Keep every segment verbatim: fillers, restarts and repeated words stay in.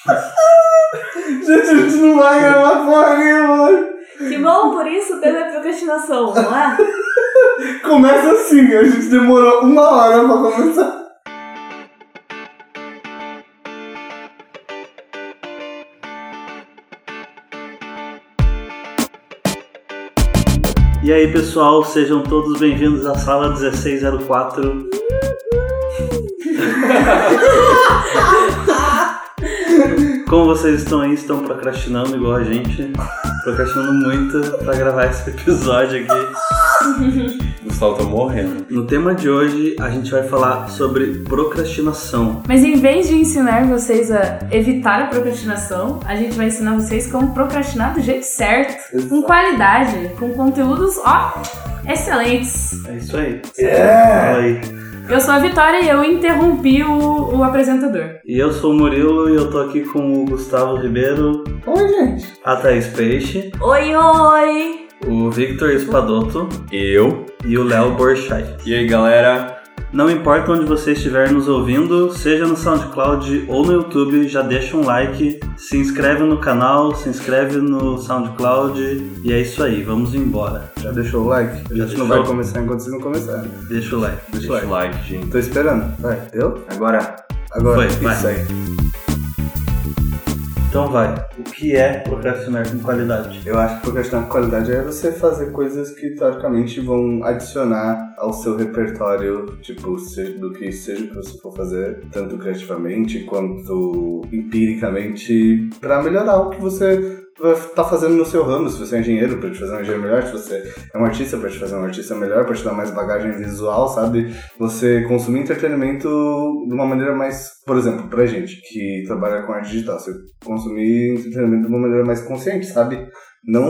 Gente, a gente não vai gravar porra nenhuma. Que bom, por isso teve a procrastinação, não é? Começa assim, a gente demorou uma hora pra começar. E aí, pessoal, sejam todos bem-vindos à sala dezesseis zero quatro. Como vocês estão aí? Estão procrastinando igual a gente? Procrastinando muito pra gravar esse episódio aqui. O Gustavo tá morrendo. No tema de hoje, a gente vai falar sobre procrastinação. Mas em vez de ensinar vocês a evitar a procrastinação, a gente vai ensinar vocês como procrastinar do jeito certo, com qualidade, com conteúdos, ó, excelentes. É isso aí. Yeah. Fala aí. Eu sou a Vitória e eu interrompi o, o apresentador. E eu sou o Murilo e eu tô aqui com o Gustavo Ribeiro. Oi, gente. A Thaís Peixe. Oi, oi! O Victor Espadoto. Eu. E o Léo Borchai. E aí, galera? Não importa onde você estiver nos ouvindo, seja no SoundCloud ou no YouTube, já deixa um like, se inscreve no canal, se inscreve no SoundCloud e é isso aí, vamos embora. Já deixou o like? A gente deixou. não vai começar enquanto vocês não começarem. Deixa o like. Deixa, Deixa o o like. like, gente. Tô esperando. Vai, deu? Agora. Agora, Foi, isso vai. aí. Então vai, o que é procrastinar com qualidade? Eu acho que procrastinar com qualidade é você fazer coisas que, teoricamente, vão adicionar ao seu repertório, tipo, seja, do que seja que você for fazer, tanto criativamente quanto empiricamente, pra melhorar o que você vai estar fazendo no seu ramo. Se você é engenheiro, pra te fazer um engenheiro melhor. Se você é um artista, pra te fazer um artista melhor, pra te dar mais bagagem visual, sabe? Você consumir entretenimento de uma maneira mais, por exemplo, pra gente que trabalha com arte digital, você consumir entretenimento de uma maneira mais consciente, sabe? Não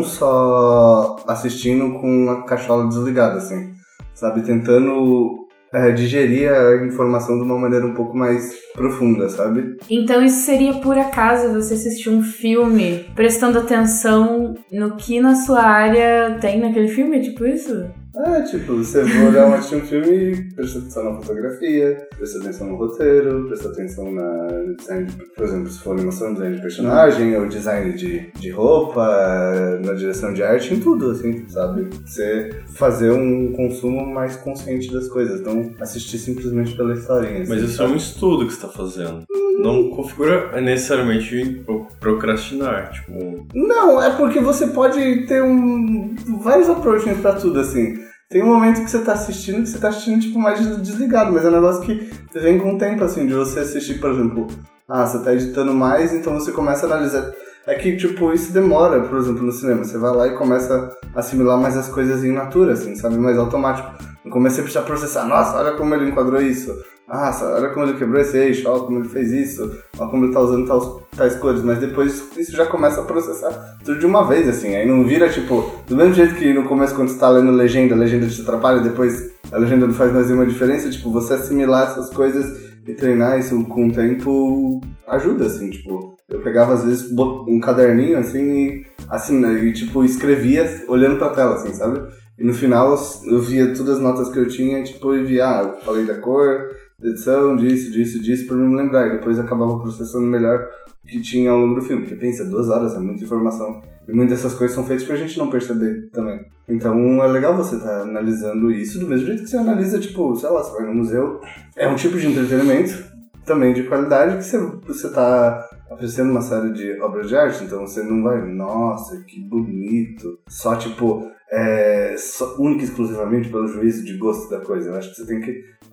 só assistindo com a cachola desligada, assim, sabe? Tentando é, digerir a informação de uma maneira um pouco mais profunda, sabe? Então isso seria por acaso você assistir um filme prestando atenção no que na sua área tem naquele filme, tipo isso? É, tipo, você vai olhar assistir um filme e presta atenção na fotografia, presta atenção no roteiro, presta atenção na design, de, por exemplo, se for animação, design de personagem, ou design de, de roupa, na direção de arte, em tudo, assim, sabe? Você fazer um consumo mais consciente das coisas, não assistir simplesmente pela historinha. Assim, Mas isso é um estudo que você tá fazendo. Não configura necessariamente procrastinar, tipo... Não, é porque você pode ter um vários approaches pra tudo, assim. Tem um momento que você tá assistindo, que você tá assistindo, tipo, mais desligado, mas é um negócio que vem com o tempo, assim, de você assistir, por exemplo, ah, você tá editando mais, então você começa a analisar. É que, tipo, isso demora, por exemplo, no cinema. Você vai lá e começa a assimilar mais as coisas em natura, assim, sabe? Mais automático. No começo você precisa processar, nossa, olha como ele enquadrou isso. Nossa, olha como ele quebrou esse eixo, olha como ele fez isso, olha como ele tá usando tais, tais cores. Mas depois isso já começa a processar tudo de uma vez, assim. Aí não vira, tipo, do mesmo jeito que no começo quando você tá lendo legenda, a legenda te atrapalha, depois a legenda não faz mais nenhuma diferença. Tipo, você assimilar essas coisas e treinar isso com o tempo ajuda, assim, tipo... Eu pegava, às vezes, um caderninho, assim, e, assim, e tipo, escrevia olhando pra tela, assim, sabe? E no final eu via todas as notas que eu tinha, tipo, e via, ah, eu falei da cor, da edição, disso, disso, disso, pra me lembrar. E depois eu acabava processando melhor o que tinha ao longo do filme. Porque pensa, duas horas é muita informação. E muitas dessas coisas são feitas pra gente não perceber também. Então é legal você estar tá analisando isso do mesmo jeito que você analisa, tipo, sei lá, você vai no museu. É um tipo de entretenimento, também de qualidade, que você, você tá apreciando uma série de obras de arte, então você não vai, nossa, que bonito, só tipo, é, só, única e exclusivamente pelo juízo de gosto da coisa. Eu acho que você tem que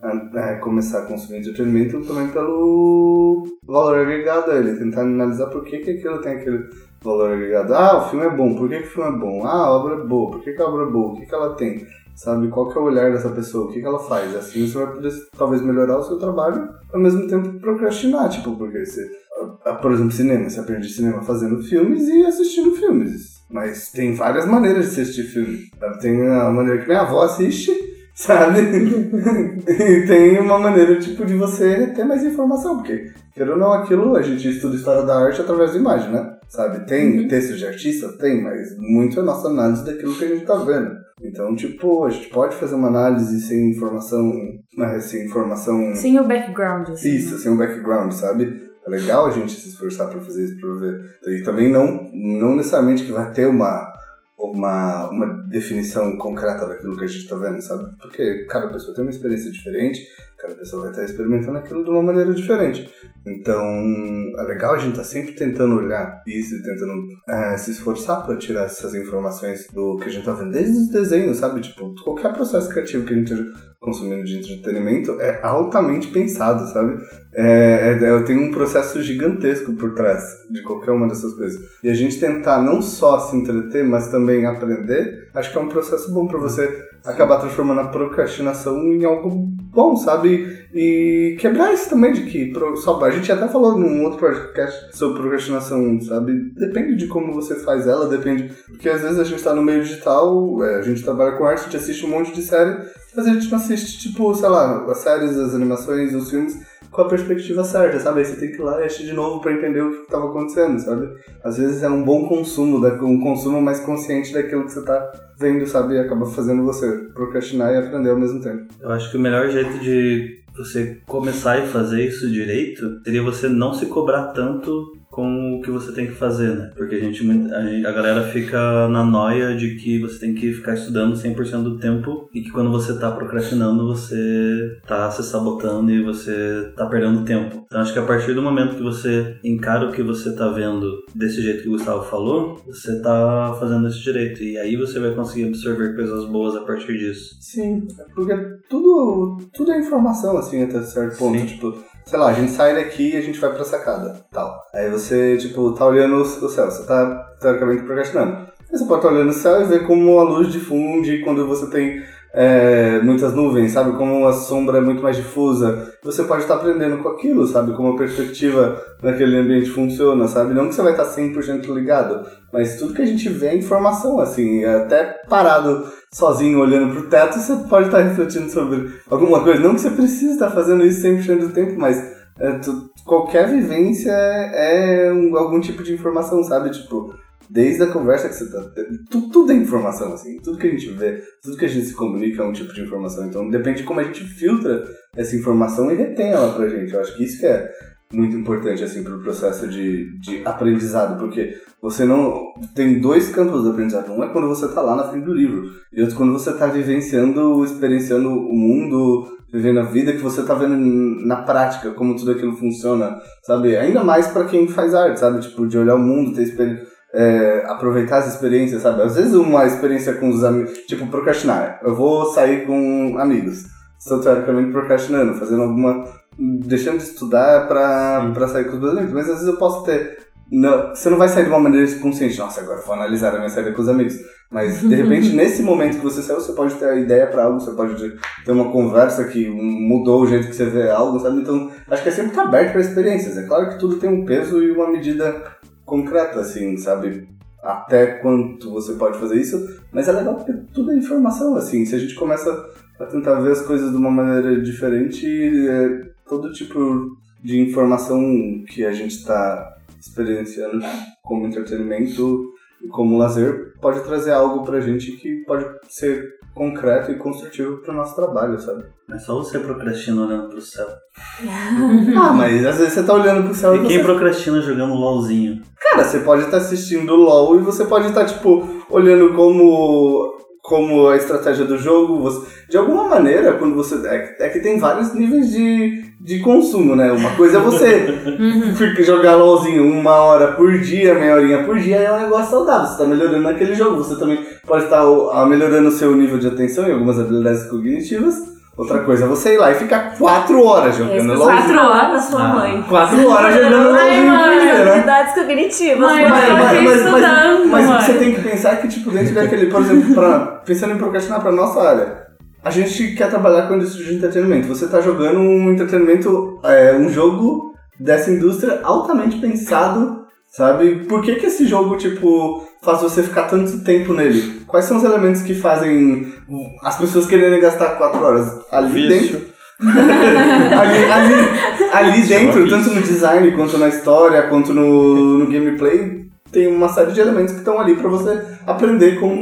é, começar a consumir entretenimento também pelo valor agregado a ele, tentar analisar por que, que aquilo tem aquele valor agregado. Ah, o filme é bom, por que, que o filme é bom? Ah, a obra é boa, por que, que a obra é boa? O que, que ela tem? Sabe, qual que é o olhar dessa pessoa, o que, que ela faz? Assim você vai poder, talvez, melhorar o seu trabalho, ao mesmo tempo procrastinar, tipo, porque você, por exemplo, cinema, você aprende cinema fazendo filmes e assistindo filmes, mas tem várias maneiras de assistir filme, sabe? Tem a maneira que minha avó assiste, sabe? E tem uma maneira, tipo, de você ter mais informação, porque, querendo ou não, aquilo, a gente estuda história da arte através da imagem, né? Sabe, tem uhum. texto de artista? Tem, mas muito é a nossa análise daquilo que a gente tá vendo. Então, tipo, a gente pode fazer uma análise sem informação, né, sem informação... Sem o background, assim. Isso, sem o background, sabe? É legal a gente se esforçar pra fazer isso, pra ver. E também não, não necessariamente que vai ter uma, uma, uma definição concreta daquilo que a gente tá vendo, sabe? Porque cada pessoa tem uma experiência diferente, cada pessoa vai estar experimentando aquilo de uma maneira diferente. Então, é legal a gente estar sempre tentando olhar isso e tentando é, se esforçar para tirar essas informações do que a gente tá vendo, desde os desenhos, sabe? Tipo, qualquer processo criativo que a gente esteja consumindo de entretenimento é altamente pensado, sabe? É, é, tem um processo gigantesco por trás de qualquer uma dessas coisas. E a gente tentar não só se entreter, mas também aprender, acho que é um processo bom para você acabar transformando a procrastinação em algo bom, sabe? E quebrar isso também de que só, a gente até falou num outro podcast sobre procrastinação, sabe? Depende de como você faz ela, depende. Porque às vezes a gente tá no meio digital, a gente trabalha com arte, a gente assiste um monte de série, mas a gente não assiste, tipo, sei lá, as séries, as animações, os filmes com a perspectiva certa, sabe? Aí você tem que ir lá e assistir de novo pra entender o que estava acontecendo, sabe? Às vezes é um bom consumo, um consumo mais consciente daquilo que você tá vendo, sabe? E acaba fazendo você procrastinar e aprender ao mesmo tempo. Eu acho que o melhor jeito de você começar e fazer isso direito seria você não se cobrar tanto com o que você tem que fazer, né? Porque a gente, a galera fica na noia de que você tem que ficar estudando cem por cento do tempo e que quando você tá procrastinando, você tá se sabotando e você tá perdendo tempo. Então acho que a partir do momento que você encara o que você tá vendo desse jeito que o Gustavo falou, você tá fazendo isso direito. E aí você vai conseguir absorver coisas boas a partir disso. Sim, porque tudo, tudo é informação, assim, até certo ponto. Sim. Tipo, sei lá, a gente sai daqui e a gente vai pra sacada, tal. Aí você, tipo, tá olhando o céu, você tá teoricamente procrastinando. Aí você pode estar olhando o céu e ver como a luz difunde quando você tem é, muitas nuvens, sabe? Como a sombra é muito mais difusa. Você pode estar aprendendo com aquilo, sabe? Como a perspectiva naquele ambiente funciona, sabe? Não que você vai estar cem por cento ligado, mas tudo que a gente vê é informação, assim, até parado sozinho olhando pro teto, você pode estar refletindo sobre alguma coisa. Não que você precise estar fazendo isso cem por cento do tempo, mas é, tu, qualquer vivência é, é um, algum tipo de informação, sabe? Tipo, desde a conversa que você tá tendo, tudo, tudo é informação, assim. Tudo que a gente vê, tudo que a gente se comunica é um tipo de informação. Então depende de como a gente filtra essa informação e retém ela pra gente. Eu acho que isso que é muito importante, assim, pro processo de, de aprendizado, porque você não... Tem dois campos do aprendizado. Um é quando você tá lá na frente do livro, e outro quando você tá vivenciando, experienciando o mundo, vivendo a vida, que você tá vendo na prática como tudo aquilo funciona, sabe? Ainda mais pra quem faz arte, sabe? Tipo, de olhar o mundo, ter experiência... É, aproveitar as experiências, sabe? Às vezes uma experiência com os amigos, tipo, procrastinar. Eu vou sair com amigos. Estou teoricamente procrastinando, fazendo alguma... deixando de estudar pra, pra sair com os meus amigos. Mas às vezes eu posso ter... Não, você não vai sair de uma maneira consciente. Nossa, agora eu vou analisar a minha saída com os amigos. Mas, de repente, nesse momento que você saiu, você pode ter a ideia pra algo, você pode ter uma conversa que mudou o jeito que você vê algo, sabe? Então, acho que é sempre estar aberto pra experiências. É claro que tudo tem um peso e uma medida concreta, assim, sabe? Até quanto você pode fazer isso. Mas é legal porque tudo é informação, assim. Se a gente começa a tentar ver as coisas de uma maneira diferente, é, todo tipo de informação que a gente está experienciando como entretenimento e como lazer pode trazer algo pra gente que pode ser concreto e construtivo pro nosso trabalho, sabe? Mas só você procrastina olhando pro céu. Ah, mas às vezes você tá olhando pro céu e, e quem você... procrastina jogando LOLzinho? Cara, você pode estar assistindo LOL e você pode estar, tipo, olhando como... como a estratégia do jogo, você, de alguma maneira, quando você... É, é que tem vários níveis de, de consumo, né? Uma coisa é você jogar LOLzinho uma hora por dia, meia horinha por dia, é um negócio saudável, você tá melhorando naquele jogo, você também pode estar uh, melhorando o seu nível de atenção e algumas habilidades cognitivas. Outra coisa é você ir lá e ficar quatro horas jogando LOL. Quatro horas, sua Ah. mãe. Quatro horas jogando LOL. Ai, mãe, Habilidades cognitivas. Mãe, mãe. eu tô estudando, mas o mãe. que você tem que pensar é que, tipo, dentro daquele, por exemplo, pra, pensando em procrastinar pra nossa área, a gente quer trabalhar com a indústria de entretenimento. Você tá jogando um entretenimento, é, um jogo dessa indústria altamente pensado, sabe? Por que que esse jogo, tipo, faz você ficar tanto tempo nele? Quais são os elementos que fazem as pessoas quererem gastar quatro horas ali Vício. dentro? ali ali, ali dentro, tanto no design, quanto na história, quanto no, no gameplay, tem uma série de elementos que estão ali pra você aprender como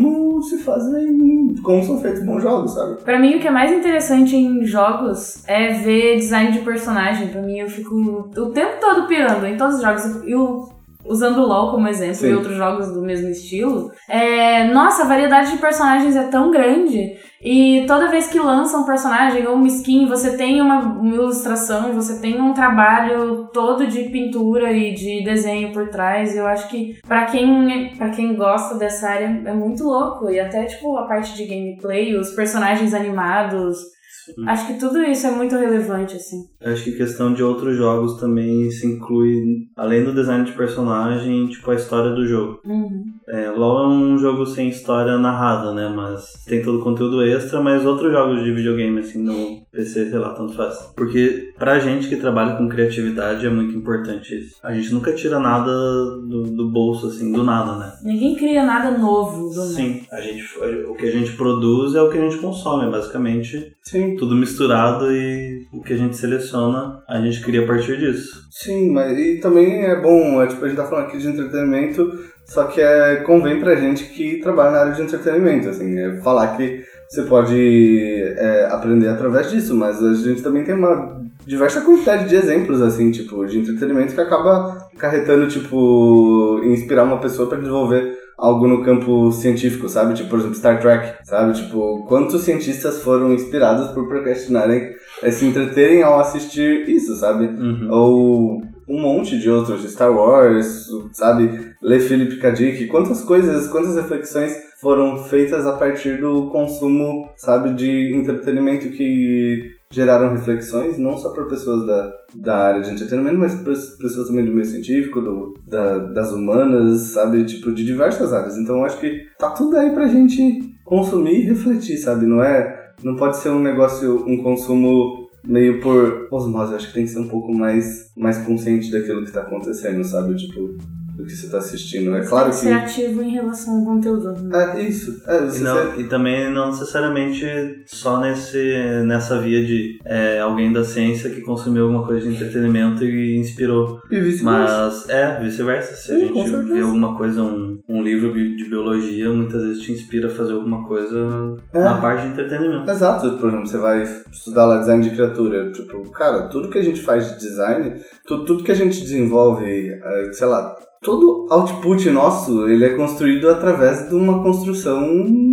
como se fazem, como são feitos bons jogos, sabe? Pra mim, o que é mais interessante em jogos é ver design de personagem. Pra mim, eu fico o tempo todo pirando em todos os jogos. Eu, usando o LoL como exemplo, Sim. e outros jogos do mesmo estilo. É, nossa, a variedade de personagens é tão grande. E toda vez que lança um personagem ou uma skin, você tem uma, uma ilustração, você tem um trabalho todo de pintura e de desenho por trás. Eu acho que pra quem, pra quem gosta dessa área é muito louco. E até tipo a parte de gameplay, os personagens animados. Sim. Acho que tudo isso é muito relevante, assim. Eu acho que questão de outros jogos também se inclui, além do design de personagem, tipo a história do jogo. Uhum. É, LoL é um jogo sem história narrada, né? Mas tem todo o conteúdo extra, mas outros jogos de videogame, assim, no P C, sei lá, tanto faz. Porque pra gente que trabalha com criatividade é muito importante isso. A gente nunca tira nada do, do bolso, assim, do nada, né? Ninguém cria nada novo do nada. Sim, a gente, o que a gente produz é o que a gente consome, basicamente. Sim. Tudo misturado e o que a gente seleciona, a gente cria a partir disso. Sim, mas e também é bom, é, tipo, a gente tá falando aqui de entretenimento, só que é, convém pra gente que trabalha na área de entretenimento, assim, é falar que você pode é, aprender através disso, mas a gente também tem uma diversa quantidade de exemplos, assim, tipo, de entretenimento que acaba acarretando, tipo, em inspirar uma pessoa pra desenvolver algo no campo científico, sabe? Tipo, por exemplo, Star Trek, sabe? Tipo, quantos cientistas foram inspirados por procrastinarem, é, se entreterem ao assistir isso, sabe? Uhum. Ou um monte de outros, de Star Wars, sabe? Ler Philip K. Dick, quantas coisas, quantas reflexões foram feitas a partir do consumo, sabe? De entretenimento que geraram reflexões, não só para pessoas da, da área de entretenimento, mas para pessoas também do meio científico, do, da, das humanas, sabe? Tipo, de diversas áreas. Então, eu acho que tá tudo aí pra gente consumir e refletir, sabe? Não é... Não pode ser um negócio, um consumo meio por osmose. Eu acho que tem que ser um pouco mais, mais consciente daquilo que tá acontecendo, sabe? Tipo, do que você tá assistindo. É claro que... Ser ativo em relação ao conteúdo. Né? É, isso. É, e, não, ser... e também não necessariamente só nesse, nessa via de é, alguém da ciência que consumiu alguma coisa de entretenimento e inspirou. E vice-versa. Mas, é, vice-versa. Se a Sim, gente vê alguma coisa, um, um livro de biologia, muitas vezes te inspira a fazer alguma coisa é. na parte de entretenimento. Exato. Por exemplo, você vai estudar lá design de criatura. Tipo, cara, tudo que a gente faz de design, tudo, tudo que a gente desenvolve, sei lá, todo output nosso, ele é construído através de uma construção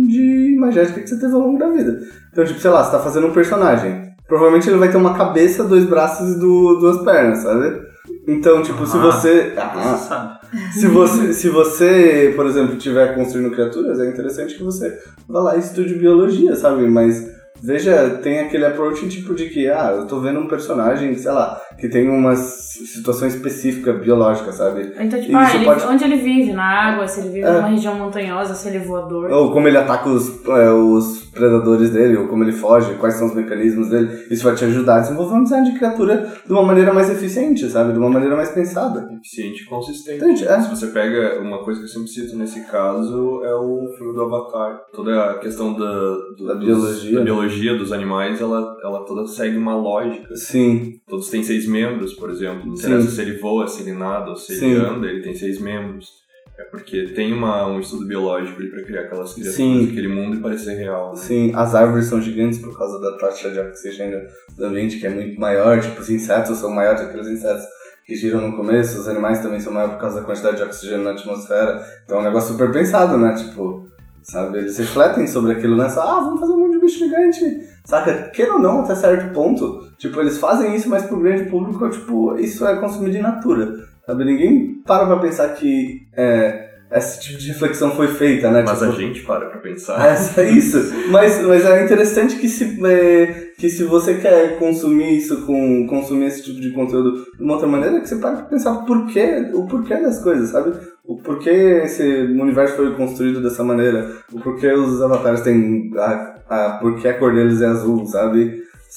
de imagética que você teve ao longo da vida. Então, tipo, sei lá, você tá fazendo um personagem. Provavelmente ele vai ter uma cabeça, dois braços e do, duas pernas, sabe? Então, tipo, ah, se você... Ah, você sabe. Se você, se você, por exemplo, estiver construindo criaturas, é interessante que você vá lá e estude biologia, sabe? Mas... Veja, tem aquele approach tipo de que, ah, eu tô vendo um personagem, sei lá, que tem uma situação específica biológica, sabe? Então, tipo, ah, ele, pode... onde ele vive, na água, se ele vive é. numa região montanhosa, se ele é voador. Ou como ele ataca os, é, os predadores dele, ou como ele foge, quais são os mecanismos dele. Isso vai te ajudar a desenvolver um design de criatura de uma maneira mais eficiente, sabe? De uma maneira mais pensada. Eficiente e consistente. Entendi, é. Se você pega uma coisa que eu sempre cito nesse caso, é o filme do Avatar. Toda a questão da, do, da dos, biologia. Da biologia dos animais, ela, ela toda segue uma lógica. Sim. Todos têm seis membros, por exemplo. Não interessa se ele voa, se ele nada ou se Sim. ele anda, ele tem seis membros. É porque tem uma, um estudo biológico para criar aquelas criaturas, Sim. aquele mundo e parecer real. Né? Sim, as árvores são gigantes por causa da taxa de oxigênio do ambiente, que é muito maior. Tipo, os insetos são maiores que aqueles insetos que giram no começo. Os animais também são maiores por causa da quantidade de oxigênio na atmosfera. Então é um negócio super pensado, né? Tipo, sabe? Eles refletem sobre aquilo, né? Só, ah, vamos fazer um monte de bicho gigante. Saca? Queira ou não, até certo ponto. Tipo, eles fazem isso, mas pro grande público, tipo, isso é consumido in natura. Sabe? Ninguém para pra pensar que é, esse tipo de reflexão foi feita, né? Mas tipo, a gente para pra pensar. É, é isso. Mas, mas é interessante que se, é, que se você quer consumir isso, com, consumir esse tipo de conteúdo de uma outra maneira, que você para pra pensar o porquê, o porquê das coisas, sabe? O porquê esse universo foi construído dessa maneira, o porquê os avatares têm a, a porquê a cor deles é azul, sabe?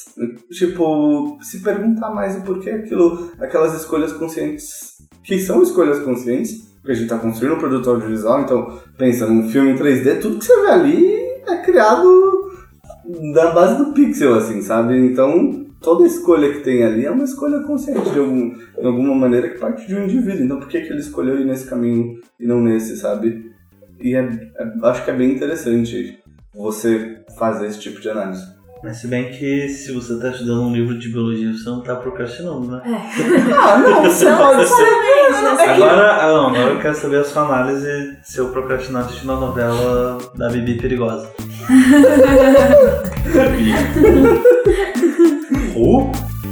Tipo, se perguntar mais o porquê aquilo, aquelas escolhas conscientes, que são escolhas conscientes, porque a gente tá construindo um produto audiovisual, então pensa num filme em três D, tudo que você vê ali é criado da base do pixel, assim, sabe? Então, toda escolha que tem ali é uma escolha consciente, de, algum, de alguma maneira, que parte de um indivíduo. Então, por que, que ele escolheu ir nesse caminho e não nesse, sabe? E é, é, acho que é bem interessante você fazer esse tipo de análise. Mas se bem que se você tá estudando um livro de biologia, você não tá procrastinando, né? É. Ah, não, você Não pode necessariamente, ser. Agora, ah, não, agora eu quero saber a sua análise se eu procrastinar assistindo a novela da Bibi Perigosa. Who?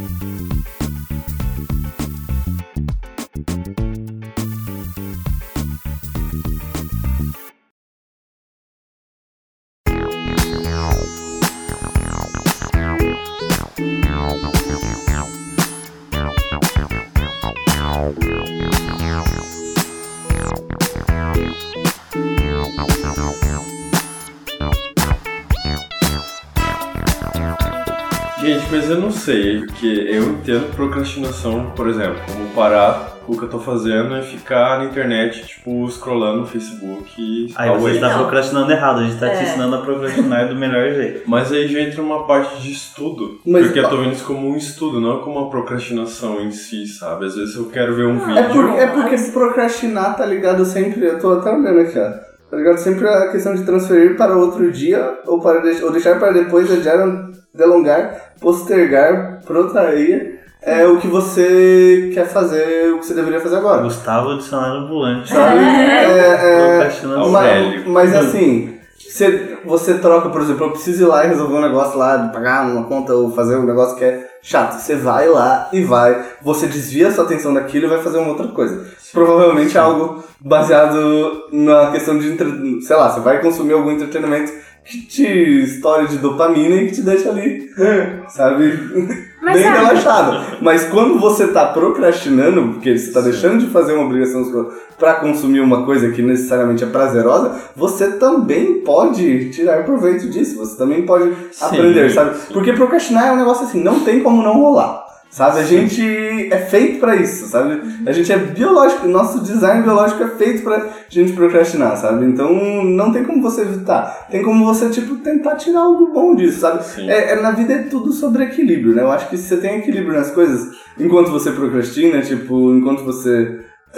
Gente, mas eu não sei, porque eu entendo procrastinação, por exemplo, como parar o que eu tô fazendo e ficar na internet, tipo, scrollando no Facebook e... Aí você está Não. procrastinando errado, a gente tá te É. ensinando a procrastinar do melhor jeito. Mas aí já entra uma parte de estudo, Mas- porque eu tô vendo isso como um estudo, não como uma procrastinação em si, sabe? Às vezes eu quero ver um Ah, É, vídeo... por, é porque procrastinar tá ligado sempre, eu tô até olhando aqui, ó. Tá ligado sempre a questão de transferir para outro dia ou, para deix- ou deixar para depois, adiar, delongar, postergar, protrair é o que você quer fazer, o que você deveria fazer agora. Gustavo, dicionário ambulante. Sabe? É. É, é, Procrastinando. Aurélio. mas, mas assim, você, você troca, por exemplo, eu preciso ir lá e resolver um negócio lá, de pagar uma conta ou fazer um negócio que é chato. Você vai lá e vai, você desvia a sua atenção daquilo e vai fazer uma outra coisa. Provavelmente é algo baseado na questão de, entre... sei lá, você vai consumir algum entretenimento que te estoure de dopamina e que te deixa ali, sabe, Mas bem sabe- relaxado. Mas quando você tá procrastinando, porque você tá deixando de fazer uma obrigação sua pra consumir uma coisa que necessariamente é prazerosa, você também pode tirar proveito disso, você também pode Sim, aprender, sabe? sim. Porque procrastinar é um negócio assim, não tem como não rolar. Sabe, a gente é feito pra isso, sabe? A gente é biológico, nosso design biológico é feito pra gente procrastinar, sabe? Então não tem como você evitar. Tem como você, tipo, tentar tirar algo bom disso, sabe? Sim. É, é, na vida é tudo sobre equilíbrio, né? Eu acho que se você tem equilíbrio nas coisas, enquanto você procrastina, tipo, enquanto você,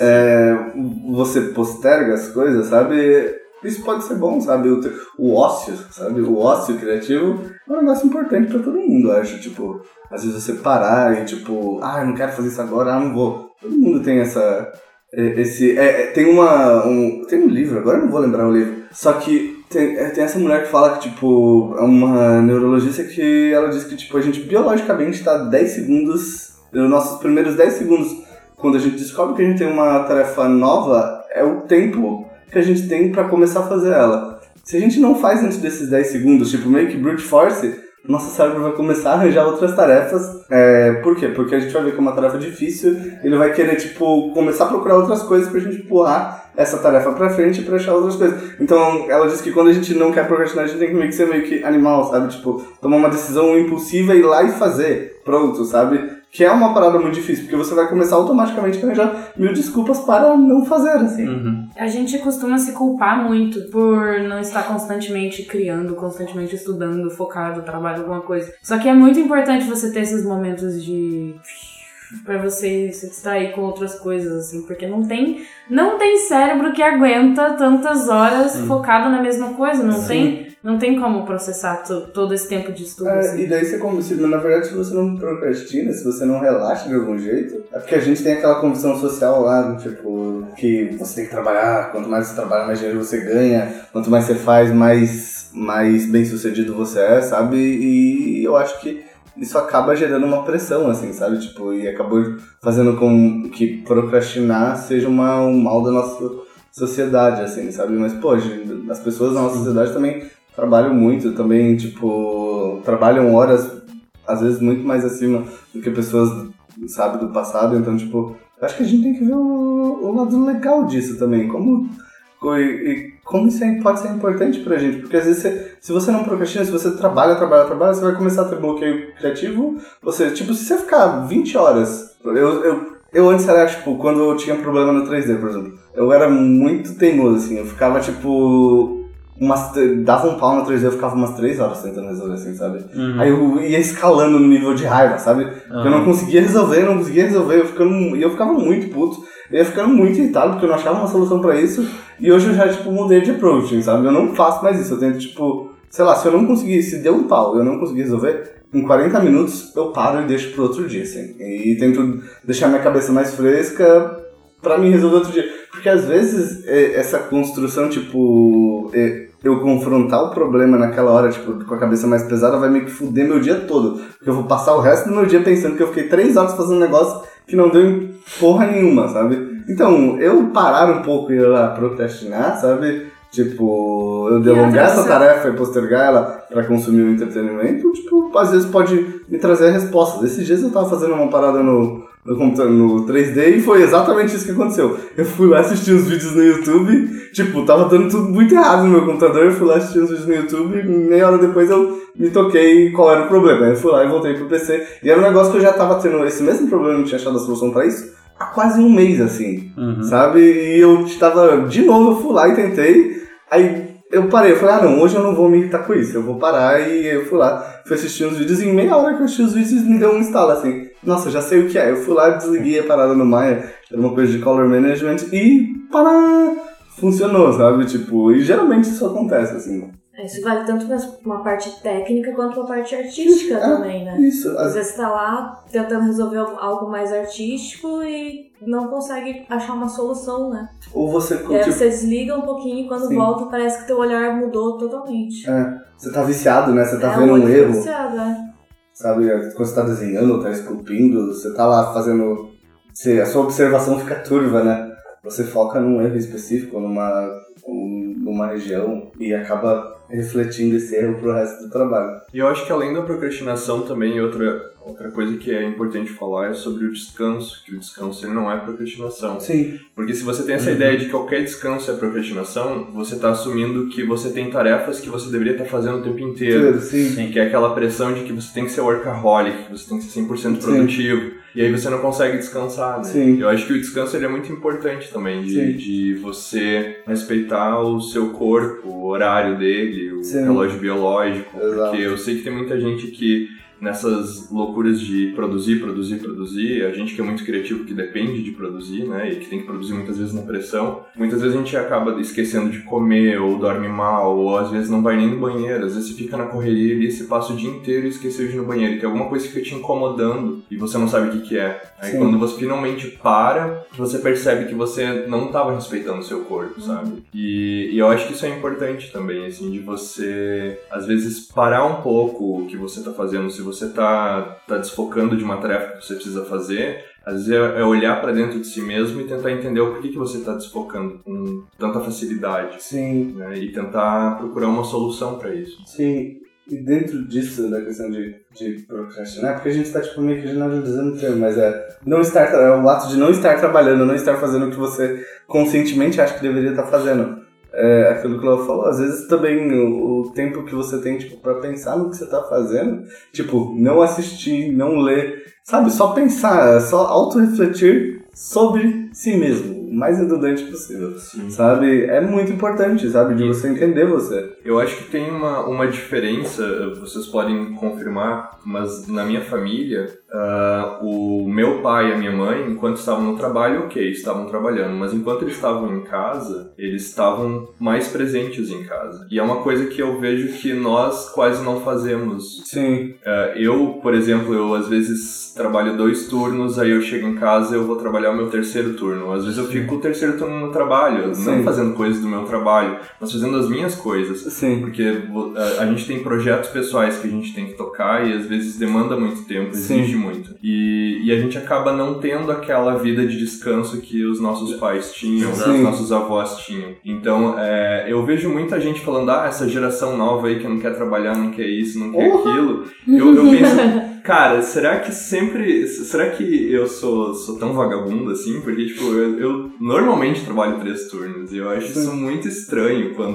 é, você posterga as coisas, sabe? Isso pode ser bom, sabe? O, te- o ócio, sabe? O ócio criativo é um negócio importante pra todo mundo, eu acho. Tipo, às vezes você parar e tipo, ah, eu não quero fazer isso agora, ah, não vou. Todo mundo tem essa... é, Esse, é, é, tem uma... Um, tem um livro, agora eu não vou lembrar o livro. Só que tem, é, tem essa mulher que fala que, tipo, é uma neurologista que ela diz que, tipo, a gente biologicamente tá dez segundos... Nos nossos primeiros dez segundos, quando a gente descobre que a gente tem uma tarefa nova, é o tempo que a gente tem pra começar a fazer ela. Se a gente não faz antes desses dez segundos, tipo, meio que brute force, nosso cérebro vai começar a arranjar outras tarefas. É, por quê? Porque a gente vai ver que é uma tarefa difícil, ele vai querer, tipo, começar a procurar outras coisas pra gente empurrar essa tarefa pra frente e pra achar outras coisas. Então, ela diz que quando a gente não quer procrastinar, a gente tem que meio que ser meio que animal, sabe? Tipo, tomar uma decisão impulsiva e ir lá e fazer. Pronto, sabe? Que é uma parada muito difícil, porque você vai começar automaticamente a arranjar mil desculpas para não fazer, assim. Uhum. A gente costuma se culpar muito por não estar constantemente criando, constantemente estudando, focado, trabalhando alguma coisa. Só que é muito importante você ter esses momentos de... pra você se distrair com outras coisas, assim, porque não tem, não tem cérebro que aguenta tantas horas Hum. focado na mesma coisa, não Sim. tem... Não tem como processar to- todo esse tempo de estudo, É, assim. e daí você, como se, na verdade, se você não procrastina, se você não relaxa de algum jeito, é porque a gente tem aquela condição social lá, tipo, que você tem que trabalhar, quanto mais você trabalha, mais dinheiro você ganha, quanto mais você faz, mais, mais bem sucedido você é, sabe? E eu acho que isso acaba gerando uma pressão, assim, sabe? Tipo, e acabou fazendo com que procrastinar seja uma, um mal da nossa sociedade, assim, sabe? Mas, pô, as pessoas da nossa sociedade também trabalham muito, também, tipo, trabalham horas, às vezes, muito mais acima do que pessoas, sabe, do passado. Então, tipo, eu acho que a gente tem que ver o, o lado legal disso também, como, e, e como isso é, pode ser importante pra gente. Porque, às vezes, você, se você não procrastina, se você trabalha, trabalha, trabalha, você vai começar a ter bloqueio criativo. Você, tipo, se você ficar vinte horas... Eu, eu, eu antes era, tipo, quando eu tinha problema no três D, por exemplo, eu era muito teimoso, assim, eu ficava, tipo... umas, dava um pau na três D, eu ficava umas três horas tentando resolver, assim, sabe? Uhum. Aí eu ia escalando no nível de raiva, sabe? Uhum. Eu não conseguia resolver, não conseguia resolver, eu ficando, e eu ficava muito puto. Eu ia ficando muito irritado, porque eu não achava uma solução pra isso. E hoje eu já, tipo, mudei de approach, sabe? Eu não faço mais isso, eu tento, tipo, sei lá, se eu não conseguir, se deu um pau e eu não conseguir resolver, em quarenta minutos eu paro e deixo pro outro dia, assim. E tento deixar minha cabeça mais fresca pra mim resolver outro dia. Porque às vezes essa construção, tipo, eu confrontar o problema naquela hora, tipo, com a cabeça mais pesada, vai meio que fuder meu dia todo. Porque eu vou passar o resto do meu dia pensando que eu fiquei três horas fazendo um negócio que não deu em porra nenhuma, sabe? Então, eu parar um pouco e ir lá procrastinar, sabe? Tipo, eu delongar essa tarefa e postergar ela pra consumir o entretenimento, tipo, às vezes pode me trazer respostas. Esses dias eu tava fazendo uma parada no, no computador, no três D, e foi exatamente isso que aconteceu. Eu fui lá assistir uns vídeos no YouTube, tipo, tava dando tudo muito errado no meu computador, eu fui lá assistir uns vídeos no YouTube, e meia hora depois eu me toquei qual era o problema. Aí eu fui lá e voltei pro P C, e era um negócio que eu já tava tendo esse mesmo problema, não tinha achado a solução pra isso, há quase um mês, assim, uhum. sabe? E eu tava, de novo, eu fui lá e tentei. Aí eu parei, eu falei, ah não, hoje eu não vou me irritar com isso, eu vou parar, e eu fui lá, fui assistir uns vídeos, e em meia hora que eu assisti os vídeos me deu um instalo assim, nossa, já sei o que é, eu fui lá, desliguei a parada no Maya, era uma coisa de color management, e pará, funcionou, sabe, tipo, e geralmente isso acontece, assim. Isso vale tanto para uma parte técnica quanto para uma parte artística é, também, né? Isso. Às vezes você tá lá tentando resolver algo mais artístico e não consegue achar uma solução, né? Ou você... E aí tipo... você desliga um pouquinho e quando Sim. volta parece que teu olhar mudou totalmente. É, você tá viciado, né? Você tá é, vendo um erro. viciado, é. Sabe, quando você tá desenhando, tá esculpindo, você tá lá fazendo... Você, a sua observação fica turva, né? Você foca num erro específico, numa, numa região e acaba refletindo esse erro pro resto do trabalho. E eu acho que além da procrastinação também, outra, outra coisa que é importante falar é sobre o descanso, que o descanso ele não é procrastinação. Sim. Porque se você tem essa uhum. ideia de que qualquer descanso é procrastinação, você está assumindo que você tem tarefas que você deveria estar fazendo o tempo inteiro. Sim. Sim. Que é aquela pressão de que você tem que ser workaholic, que você tem que ser cem por cento produtivo. Sim. E aí você não consegue descansar, né? Sim. Eu acho que o descanso ele é muito importante também, de, de você respeitar o seu corpo, o horário dele, o Sim. relógio biológico. Exato. Porque eu sei que tem muita gente que nessas loucuras de produzir, produzir, produzir, a gente que é muito criativo, que depende de produzir, né, e que tem que produzir muitas vezes na pressão, muitas vezes a gente acaba esquecendo de comer, ou dorme mal, ou às vezes não vai nem no banheiro, às vezes você fica na correria ali, você passa o dia inteiro e esqueceu de ir no banheiro, e tem alguma coisa que fica te incomodando, e você não sabe o que que é. Aí Sim. quando você finalmente para, você percebe que você não estava respeitando o seu corpo, sabe? E, e eu acho que isso é importante também, assim, de você, às vezes, parar um pouco o que você está fazendo, se você está tá desfocando de uma tarefa que você precisa fazer, às vezes é, é olhar para dentro de si mesmo e tentar entender o porquê que você está desfocando com tanta facilidade. Sim. Né? E tentar procurar uma solução para isso. Sim. E dentro disso, da questão de, de procrastinar, porque a gente está tipo, meio que generalizando o termo, mas é, não estar, é o ato de não estar trabalhando, não estar fazendo o que você conscientemente acha que deveria estar fazendo. É aquilo que o Léo falou, às vezes também o, o tempo que você tem tipo, pra pensar no que você tá fazendo, tipo, não assistir, não ler, sabe, só pensar, só auto-refletir sobre si mesmo, o mais redundante possível, Sim. sabe, é muito importante, sabe, de você entender você. Eu acho que tem uma, uma diferença, vocês podem confirmar, mas na minha família, uh, o meu pai e a minha mãe, enquanto estavam no trabalho, ok, estavam trabalhando, mas enquanto eles estavam em casa, eles estavam mais presentes em casa. E é uma coisa que eu vejo que nós quase não fazemos. Sim. Uh, eu, por exemplo, eu às vezes trabalho dois turnos, aí eu chego em casa e eu vou trabalhar o meu terceiro turno. Às vezes eu fico o terceiro turno no trabalho, Sim. não fazendo coisas do meu trabalho, mas fazendo as minhas coisas. Sim. Porque a, a gente tem projetos pessoais que a gente tem que tocar e às vezes demanda muito tempo, exige Sim. muito. E, e a gente acaba não tendo aquela vida de descanso que os nossos pais tinham, Sim. os nossos avós tinham. Então, é, eu vejo muita gente falando, ah, essa geração nova aí que não quer trabalhar, não quer isso, não quer uhum. aquilo. Eu, eu penso... Cara, será que sempre... Será que eu sou, sou tão vagabundo assim? Porque, tipo, eu, eu normalmente trabalho três turnos e eu acho Sim. isso muito estranho quando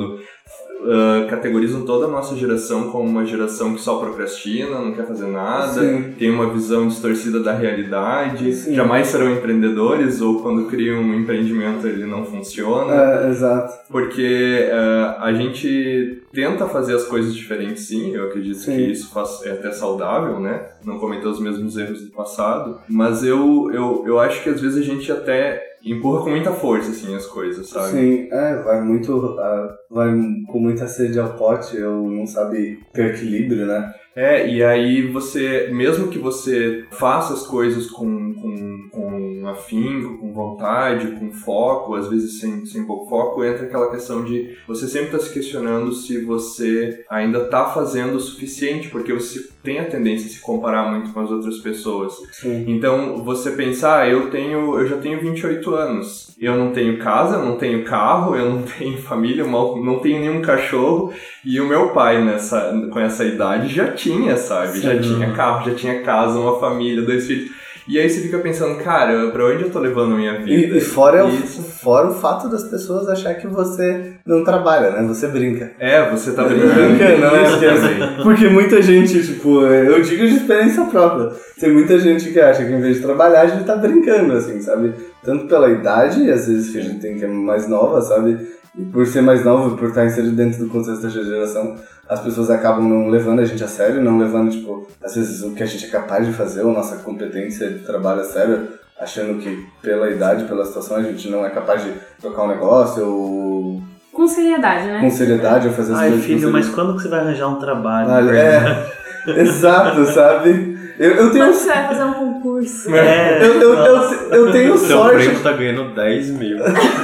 uh, categorizam toda a nossa geração como uma geração que só procrastina, não quer fazer nada, Sim. tem uma visão distorcida da realidade, Sim. jamais serão empreendedores, ou quando criam um empreendimento ele não funciona. É, exato. Porque uh, a gente tenta fazer as coisas diferentes, sim, eu acredito sim. que isso faz, é até saudável, né? Não cometer os mesmos erros do passado, mas eu, eu, eu acho que às vezes a gente até empurra com muita força, assim, as coisas, sabe? Sim, é, vai muito, uh, vai com muita sede ao pote, ou não sabe ter equilíbrio, né? É, e aí você, mesmo que você faça as coisas com, com, com afinco, com vontade, com foco, às vezes sem, sem pouco foco, entra aquela questão de você sempre estar tá se questionando se você ainda está fazendo o suficiente, porque você tem a tendência a se comparar muito com as outras pessoas. Sim. Então, você pensar, ah, eu, tenho, eu já tenho vinte e oito anos, eu não tenho casa, eu não tenho carro, eu não tenho família, eu não tenho nenhum cachorro, e o meu pai, nessa, com essa idade, já tinha, sabe? Sim. Já tinha carro, já tinha casa, uma família, dois filhos. E aí você fica pensando, cara, pra onde eu tô levando a minha vida? E, e fora, Isso. O, fora o fato das pessoas achar que você não trabalha, né? Você brinca. É, você tá brincando. Brinca, não é? Porque, porque muita gente, tipo, eu digo de experiência própria. Tem muita gente que acha que em vez de trabalhar, a gente tá brincando, assim, sabe? Tanto pela idade, às vezes que a gente tem que é mais nova, sabe? E por ser mais nova, por estar inserido dentro do contexto da geração, as pessoas acabam não levando a gente a sério, não levando, tipo, às vezes o que a gente é capaz de fazer, ou nossa competência de trabalho a sério, achando que pela idade, pela situação, a gente não é capaz de tocar um negócio, ou... Com seriedade, né? Com seriedade, ou fazer as Ai, coisas filho, com mas quando que você vai arranjar um trabalho? Ah, é, exato, sabe? Eu, eu tenho... Quando você vai fazer um concurso? É, eu, eu, eu, eu tenho sorte... Seu prêmio tá ganhando dez mil.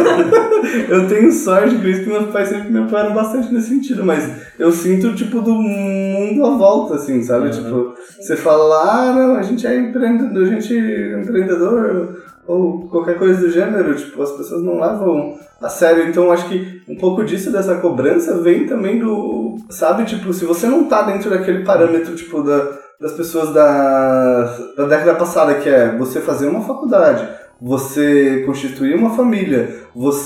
Eu tenho sorte com isso, que meus pais sempre me apoiaram bastante nesse sentido, mas eu sinto, tipo, do mundo à volta, assim, sabe? Uhum. Tipo, você fala lá, ah, não, a gente é empreendedor, a gente é empreendedor, ou qualquer coisa do gênero, tipo, as pessoas não levam a sério. Então, acho que um pouco disso, dessa cobrança, vem também do, sabe? Tipo, se você não tá dentro daquele parâmetro, tipo, da... das pessoas da, da década passada, que é você fazer uma faculdade, você constituir uma família,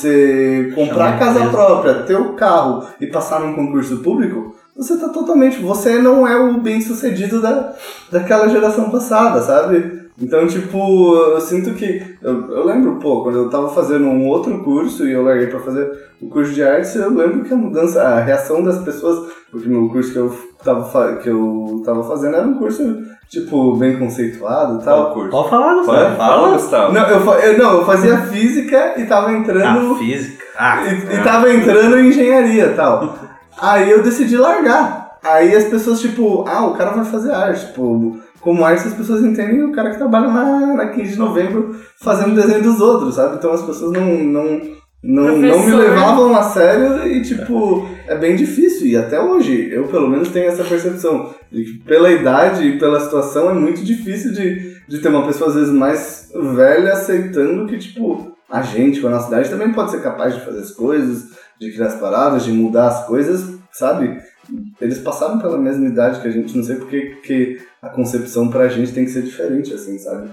você comprar a casa própria, ter o carro e passar num concurso público, você tá totalmente... Você não é o bem-sucedido da, daquela geração passada, sabe? Então, tipo, eu sinto que... Eu, eu lembro, pô, quando eu tava fazendo um outro curso e eu larguei pra fazer o curso de artes, eu lembro que a mudança, a reação das pessoas... Porque no curso que eu tava, que eu tava fazendo era um curso, tipo, bem conceituado e tal. Qual curso? Pode falar, Gustavo. Fala, fala, Gustavo. Não eu, eu, não, eu fazia física e tava entrando... Ah, física? Ah, e, e tava entrando em engenharia e tal. Aí eu decidi largar. Aí as pessoas, tipo, ah, o cara vai fazer arte, tipo... Como arte, as pessoas entendem o cara que trabalha na, na quinze de novembro fazendo desenho dos outros, sabe? Então as pessoas não, não, não, não me levavam a sério e, tipo, é bem difícil. E até hoje, eu pelo menos tenho essa percepção de que pela idade e pela situação é muito difícil de, de ter uma pessoa, às vezes, mais velha aceitando que, tipo, a gente com a nossa idade também pode ser capaz de fazer as coisas, de criar as paradas, de mudar as coisas, sabe? Eles passaram pela mesma idade que a gente, não sei porque que a concepção pra gente tem que ser diferente, assim, sabe?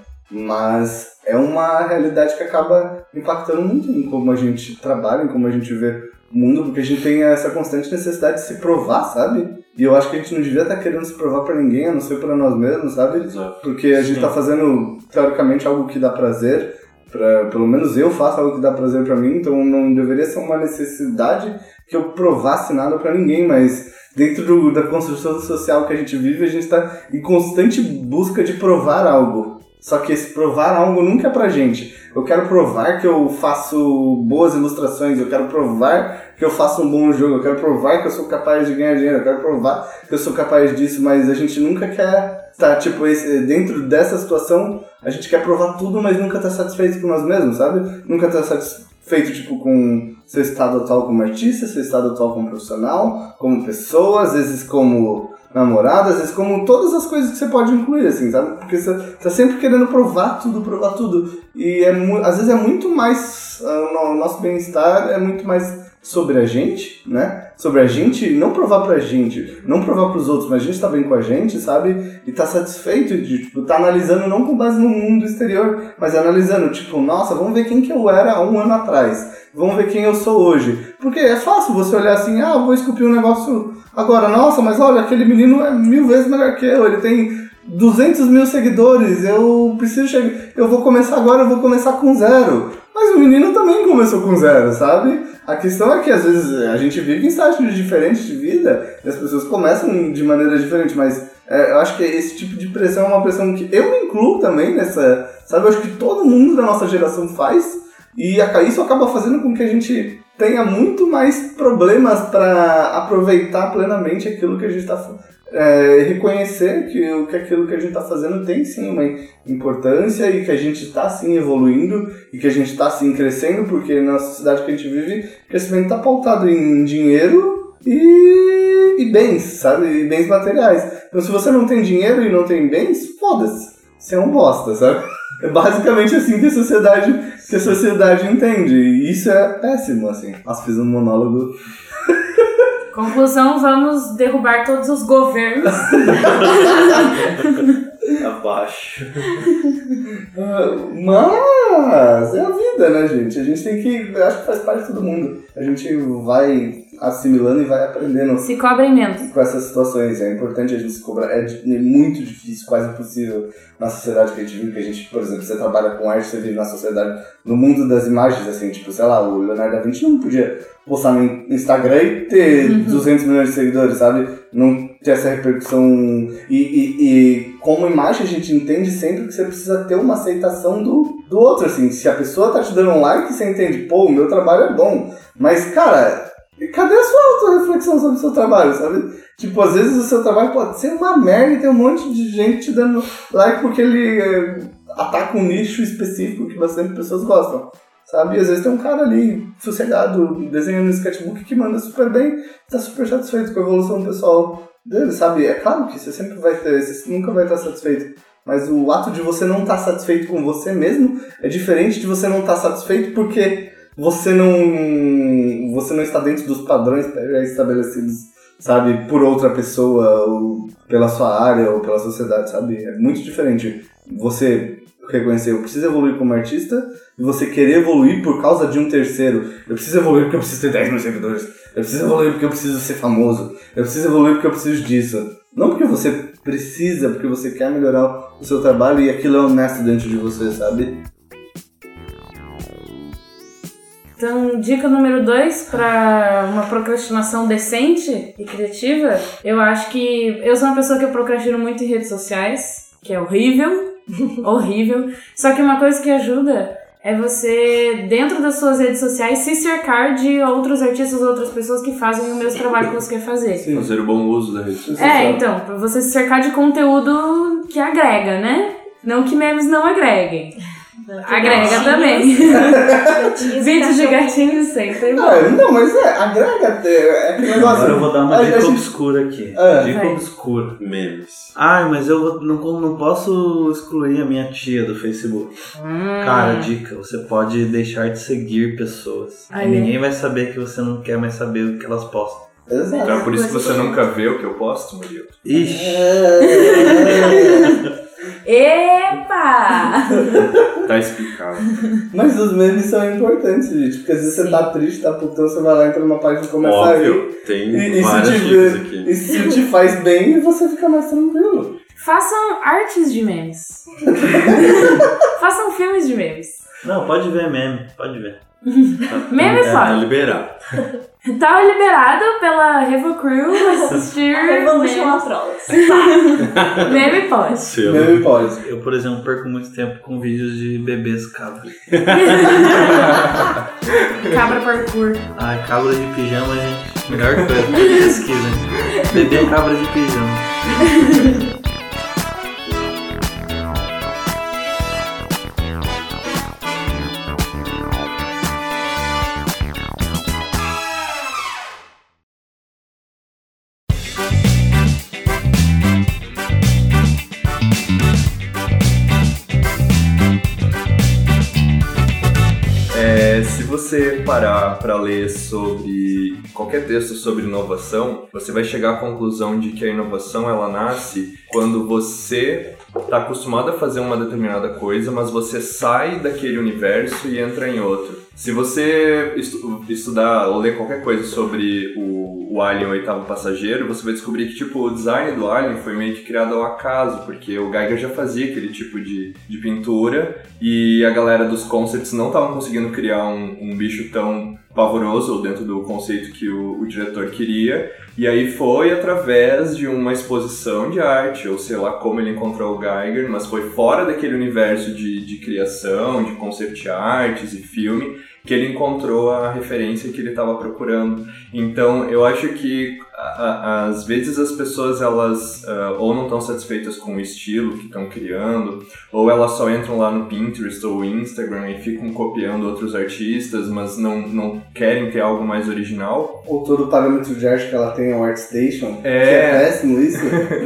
Mas é uma realidade que acaba impactando muito em como a gente trabalha, em como a gente vê o mundo, porque a gente tem essa constante necessidade de se provar, sabe? E eu acho que a gente não devia estar querendo se provar pra ninguém, a não ser pra nós mesmos, sabe? Exato. Porque a gente Sim. tá fazendo, teoricamente, algo que dá prazer, pra, pelo menos eu faço algo que dá prazer pra mim, então não deveria ser uma necessidade que eu provasse nada pra ninguém, mas... Dentro do, da construção social que a gente vive, a gente está em constante busca de provar algo. Só que esse provar algo nunca é pra gente. Eu quero provar que eu faço boas ilustrações, eu quero provar que eu faço um bom jogo, eu quero provar que eu sou capaz de ganhar dinheiro, eu quero provar que eu sou capaz disso, mas a gente nunca quer estar, tipo, esse, dentro dessa situação, a gente quer provar tudo, mas nunca tá satisfeito com nós mesmos, sabe? Nunca tá satisfeito, tipo, com seu estado atual como artista, seu estado atual como profissional, como pessoa, às vezes como namorada, às vezes como todas as coisas que você pode incluir, assim, sabe? Porque você tá sempre querendo provar tudo, provar tudo. E é, às vezes é muito mais, uh, o nosso bem-estar é muito mais sobre a gente, né? Sobre a gente, não provar pra gente, não provar pros outros, mas a gente tá bem com a gente, sabe? E tá satisfeito de, tipo, tá analisando não com base no mundo exterior, mas analisando, tipo, nossa, vamos ver quem que eu era há um ano atrás. Vamos ver quem eu sou hoje. Porque é fácil você olhar assim, ah, vou esculpir um negócio agora. Nossa, mas olha, aquele menino é mil vezes melhor que eu, ele tem duzentos mil seguidores, eu preciso chegar, eu vou começar agora, eu vou começar com zero. Mas o menino também começou com zero, sabe? A questão é que às vezes a gente vive em estágios diferentes de vida e as pessoas começam de maneira diferente, mas é, eu acho que esse tipo de pressão é uma pressão que eu me incluo também nessa, sabe? Eu acho que todo mundo da nossa geração faz e isso acaba fazendo com que a gente tenha muito mais problemas para aproveitar plenamente aquilo que a gente está fazendo. É, reconhecer que, que aquilo que a gente está fazendo tem sim uma importância e que a gente está sim evoluindo e que a gente está sim crescendo, porque na sociedade que a gente vive, o crescimento está pautado em dinheiro e, e bens, sabe? E bens materiais. Então se você não tem dinheiro e não tem bens, foda-se, você é um bosta, sabe? É basicamente assim que a sociedade, que a sociedade entende, e isso é péssimo, assim. Nossa, fiz um monólogo. Conclusão, vamos derrubar todos os governos. Abaixo. Mas é a vida, né, gente? A gente tem que... Eu acho que faz parte de todo mundo. A gente vai assimilando e vai aprendendo. Se cobrem menos. Com essas situações. É importante a gente se cobrar. É muito difícil, quase impossível na sociedade que a gente vive. Que a gente, por exemplo, você trabalha com arte, você vive na sociedade, no mundo das imagens, assim, tipo, sei lá, o Leonardo da Vinci não podia postar no Instagram e ter uhum. duzentos milhões de seguidores, sabe? Não ter essa repercussão. E, e, e como imagem a gente entende sempre que você precisa ter uma aceitação do, do outro, assim. Se a pessoa tá te dando um like, você entende, pô, o meu trabalho é bom. Mas, cara, cadê a sua auto-reflexão sobre o seu trabalho, sabe? Tipo, às vezes o seu trabalho pode ser uma merda e tem um monte de gente te dando like porque ele é, ataca um nicho específico que bastante pessoas gostam. Sabe? E às vezes tem um cara ali, sossegado, desenhando no sketchbook que manda super bem, tá super satisfeito com a evolução pessoal dele, sabe? É claro que você sempre vai ter, você nunca vai estar satisfeito, mas o ato de você não estar satisfeito com você mesmo é diferente de você não estar satisfeito porque você não, você não está dentro dos padrões estabelecidos, sabe? Por outra pessoa, ou pela sua área, ou pela sociedade, sabe? É muito diferente você reconhecer, eu preciso evoluir como artista, e você querer evoluir por causa de um terceiro. Eu preciso evoluir porque eu preciso ter dez mil seguidores. Eu preciso evoluir porque eu preciso ser famoso. Eu preciso evoluir porque eu preciso disso. Não porque você precisa, porque você quer melhorar o seu trabalho e aquilo é honesto dentro de você, sabe? Então, dica número dois para uma procrastinação decente e criativa, eu acho que eu sou uma pessoa que eu procrastino muito em redes sociais, que é horrível. Horrível. Só que uma coisa que ajuda é você, dentro das suas redes sociais, se cercar de outros artistas, outras pessoas que fazem o mesmo trabalho que você quer fazer. Sim. Fazer o bom uso da rede social. É, então, pra você se cercar de conteúdo que agrega, né? Não que memes não agreguem. Agrega gatinhos. Também. Vídeos de gatinhos sempre. Não, não, mas é, agrega. É aquele negócio. Agora eu vou dar uma dica gente... obscura aqui. É. Dica Vai. obscura. Memes. Ai, mas eu não, não posso excluir a minha tia do Facebook. Hum. Cara, dica, você pode deixar de seguir pessoas. Aí. E ninguém vai saber que você não quer mais saber o que elas postam. Exato. Então é por isso que você nunca vê o que eu posto, Murilo. Ixi. É... Epa! Tá explicado. Mas os memes são importantes, gente. Porque às vezes você tá triste, tá putão, você vai lá, entra numa página e começa a rir. Óbvio, tem E, e, várias se te, dicas aqui. e se te faz bem, você fica mais tranquilo. Façam artes de memes. Façam filmes de memes. Não, pode ver meme, pode ver. Meme É, tá pode. liberado. Tá liberado pela Revocrew assistir Revolution memes. Atrolas. Meme pode. Selo. Meme pode. Eu, por exemplo, perco muito tempo com vídeos de bebês cabras. Cabra parkour. Ai, cabra de pijama, gente. Melhor coisa. Pesquisa. Bebê cabra de pijama. se você parar para ler sobre qualquer texto sobre inovação, você vai chegar à conclusão de que a inovação ela nasce quando você está acostumado a fazer uma determinada coisa, mas você sai daquele universo e entra em outro. Se você estu- estudar ou ler qualquer coisa sobre o, o Alien, o oitavo passageiro, você vai descobrir que tipo, o design do Alien foi meio que criado ao acaso, porque o Giger já fazia aquele tipo de, de pintura e a galera dos concepts não estavam conseguindo criar um, um bicho tão pavoroso dentro do conceito que o, o diretor queria. E aí foi através de uma exposição de arte, ou sei lá como ele encontrou o Giger, mas foi fora daquele universo de, de criação, de concept arts e filme, que ele encontrou a referência que ele estava procurando. Então, eu acho que a, a, às vezes as pessoas elas uh, ou não estão satisfeitas com o estilo que estão criando, ou elas só entram lá no Pinterest ou Instagram e ficam copiando outros artistas, mas não, não querem ter algo mais original. Ou todo o parâmetro de arte que ela tem é o ArtStation, é... que é péssimo isso.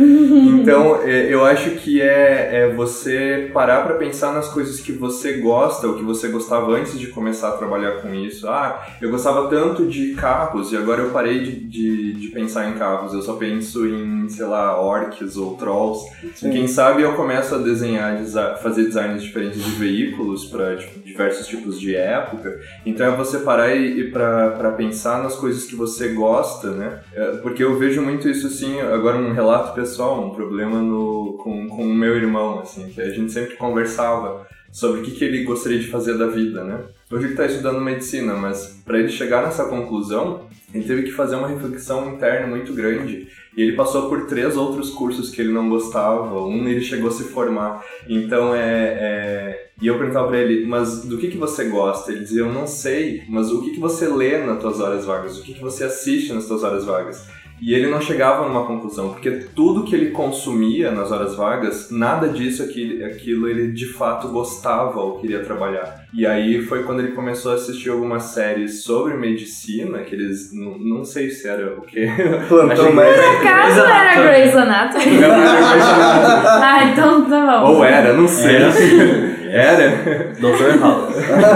Então, é, eu acho que é, é você parar para pensar nas coisas que você gosta, ou que você gostava antes de começar a trabalhar com isso. Ah, eu gostava tanto de carros e agora eu parei de, de, de pensar em carros, eu só penso em, sei lá, orcs ou trolls. Sim. E quem sabe eu começo a desenhar, fazer designs diferentes de veículos para tipo, diversos tipos de época. Então é você parar e, e para pensar nas coisas que você gosta, né? É, porque eu vejo muito isso assim, agora um relato pessoal, um problema no, com, com o meu irmão, assim, que a gente sempre conversava sobre o que, que ele gostaria de fazer da vida, né? Hoje ele está estudando medicina, mas para ele chegar nessa conclusão, ele teve que fazer uma reflexão interna muito grande. E ele passou por três outros cursos que ele não gostava, um ele chegou a se formar. Então é... é... E eu perguntava pra ele, mas do que, que você gosta? Ele dizia, eu não sei, mas o que, que você lê nas tuas horas vagas? O que, que você assiste nas tuas horas vagas? E ele não chegava numa conclusão, porque tudo que ele consumia nas horas vagas, nada disso, aquilo, aquilo ele de fato gostava ou queria trabalhar. E aí foi quando ele começou a assistir algumas séries sobre medicina, que eles, não, não sei se era o quê. Plantão médico. Por acaso era Grey's Anatomy? Ah, então tá bom. Ou era, não sei. Era? Era? doutor House.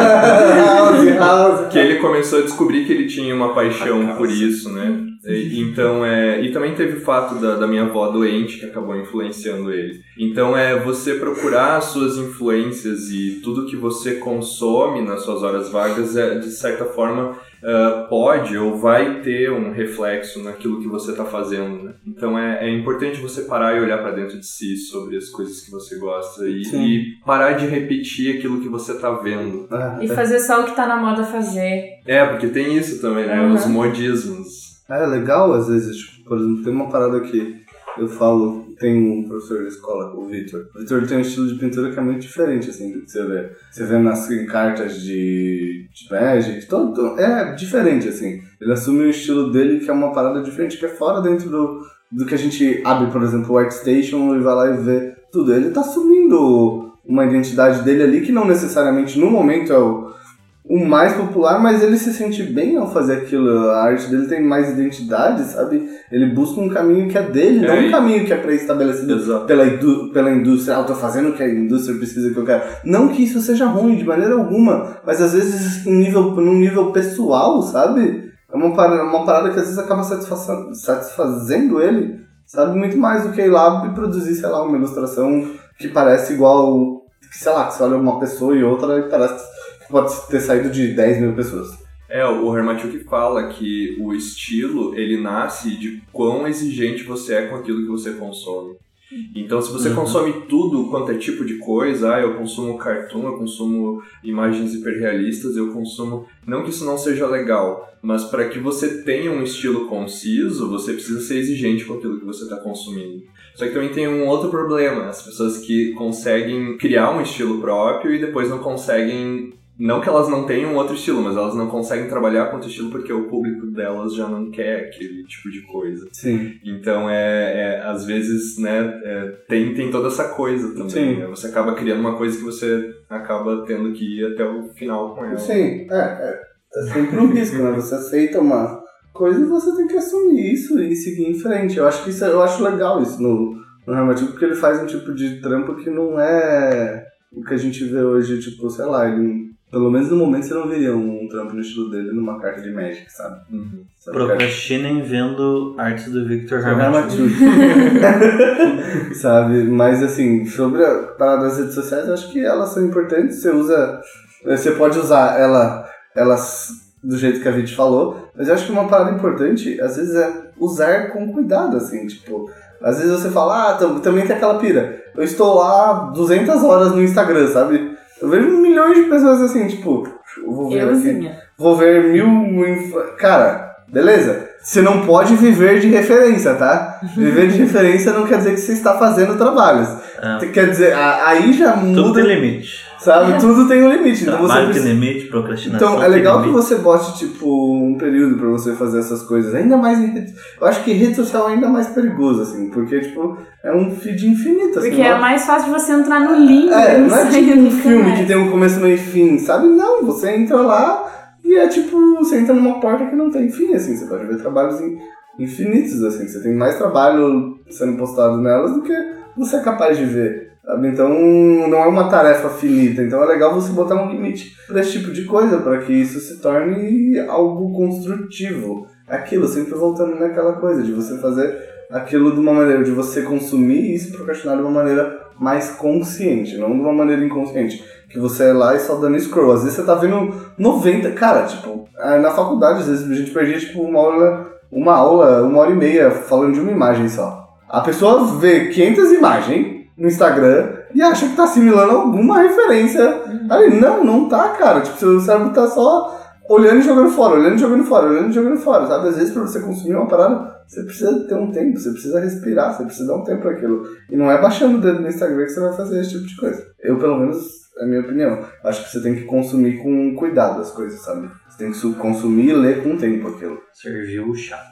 House, House. Que ele começou a descobrir que ele tinha uma paixão por isso, né? E, então, é... E também teve o fato da, da minha avó doente, que acabou influenciando ele. Então, é você procurar as suas influências e tudo que você consome nas suas horas vagas, é, de certa forma, Uh, pode ou vai ter um reflexo naquilo que você está fazendo, né? Então é, é importante você parar e olhar para dentro de si sobre as coisas que você gosta e, e parar de repetir aquilo que você está vendo. E fazer só o que está na moda fazer. É, porque tem isso também, né? Uhum. Os modismos. É legal, às vezes, tipo, por exemplo, tem uma parada que eu falo, tem um professor da escola, o Victor. O Victor tem um estilo de pintura que é muito diferente, assim, do que você vê. Você vê nas em cartas de, de Magic, todo, é diferente, assim. Ele assume o estilo dele, que é uma parada diferente, que é fora dentro do, do que a gente abre, por exemplo, o ArtStation e vai lá e vê tudo. Ele tá assumindo uma identidade dele ali, que não necessariamente no momento é o o mais popular, mas ele se sente bem ao fazer aquilo. A arte dele tem mais identidade, sabe? Ele busca um caminho que é dele, é, não um caminho que é pré-estabelecido pela, pela indústria. Ah, eu tô fazendo o que a indústria precisa que eu quero. Não que isso seja ruim, de maneira alguma, mas às vezes em nível, num nível pessoal, sabe? É uma parada, uma parada que às vezes acaba satisfazendo, satisfazendo ele, sabe? Muito mais do que ir lá e produzir, sei lá, uma ilustração que parece igual, que, sei lá, que você olha uma pessoa e outra e parece... pode ter saído de dez mil pessoas. É, o Hermatiuk fala que o estilo, ele nasce de quão exigente você é com aquilo que você consome. Então, se você uhum. consome tudo quanto é tipo de coisa, ah, eu consumo cartoon, eu consumo imagens hiperrealistas, eu consumo... Não que isso não seja legal, mas para que você tenha um estilo conciso, você precisa ser exigente com aquilo que você está consumindo. Só que também tem um outro problema, as pessoas que conseguem criar um estilo próprio e depois não conseguem... Não que elas não tenham outro estilo, mas elas não conseguem trabalhar com outro estilo porque o público delas já não quer aquele tipo de coisa. Sim. Então, é, é às vezes, né, é, tem, tem toda essa coisa também. Né? Você acaba criando uma coisa que você acaba tendo que ir até o final com ela. Sim, é, é, é sempre um risco, né? Você aceita uma coisa e você tem que assumir isso e seguir em frente. Eu acho que isso, eu acho legal isso no, no Hermatiuk, porque ele faz um tipo de trampo que não é o que a gente vê hoje, tipo, sei lá, ele... Pelo menos no momento você não veria um trampo no estilo dele numa carta de Magic, sabe? Uhum. sabe Procrastinem cara? Vendo artes do Victor Hermanchuk. Sabe? Mas assim, sobre a parada das redes sociais, eu acho que elas são importantes. Você usa. Você pode usar ela, elas do jeito que a gente falou, mas eu acho que uma parada importante, às vezes, é usar com cuidado, assim, tipo. Às vezes você fala, ah, também tem aquela pira. Eu estou lá duzentas horas no Instagram, sabe? Eu vejo milhões de pessoas assim, tipo, eu vou ver aqui, vou ver mil... Cara, beleza? Você não pode viver de referência, tá? Viver de referência não quer dizer que você está fazendo trabalhos. É. Quer dizer, aí já muda... Tudo tem limite. Sabe? Tudo tem um limite. Trabalho então você tem limite, procrastinação Então é legal tem que você bote, tipo, um período pra você fazer essas coisas. Ainda mais em rede... Eu acho que rede social é ainda mais perigoso, assim, porque, tipo, é um feed infinito, assim. Porque é mais fácil de você entrar no link. É, não é tipo um filme que tem um começo, meio e fim, sabe? Não, você entra lá e é tipo, você entra numa porta que não tem fim, assim. Você pode ver trabalhos infinitos, assim. Você tem mais trabalho sendo postado nelas do que você é capaz de ver. Sabe? Então não é uma tarefa finita, então é legal você botar um limite para esse tipo de coisa, para que isso se torne algo construtivo. Aquilo, sempre voltando naquela coisa de você fazer aquilo de uma maneira, de você consumir e se procrastinar de uma maneira mais consciente, não de uma maneira inconsciente, que você é lá e só dando scroll. Às vezes você tá vendo noventa, cara, tipo, na faculdade às vezes a gente perdia tipo uma aula, uma aula, uma hora e meia falando de uma imagem só. A pessoa vê quinhentas imagens no Instagram e acha que tá assimilando alguma referência. Ali, não, não tá, cara. Tipo, seu cérebro tá só olhando e jogando fora, olhando e jogando fora, olhando e jogando fora, sabe? Às vezes pra você consumir uma parada, você precisa ter um tempo, você precisa respirar, você precisa dar um tempo pra aquilo. E não é baixando o dedo no Instagram que você vai fazer esse tipo de coisa. Eu, pelo menos, é a minha opinião. Acho que você tem que consumir com cuidado as coisas, sabe? Você tem que consumir e ler com tempo aquilo. Serviu o chá.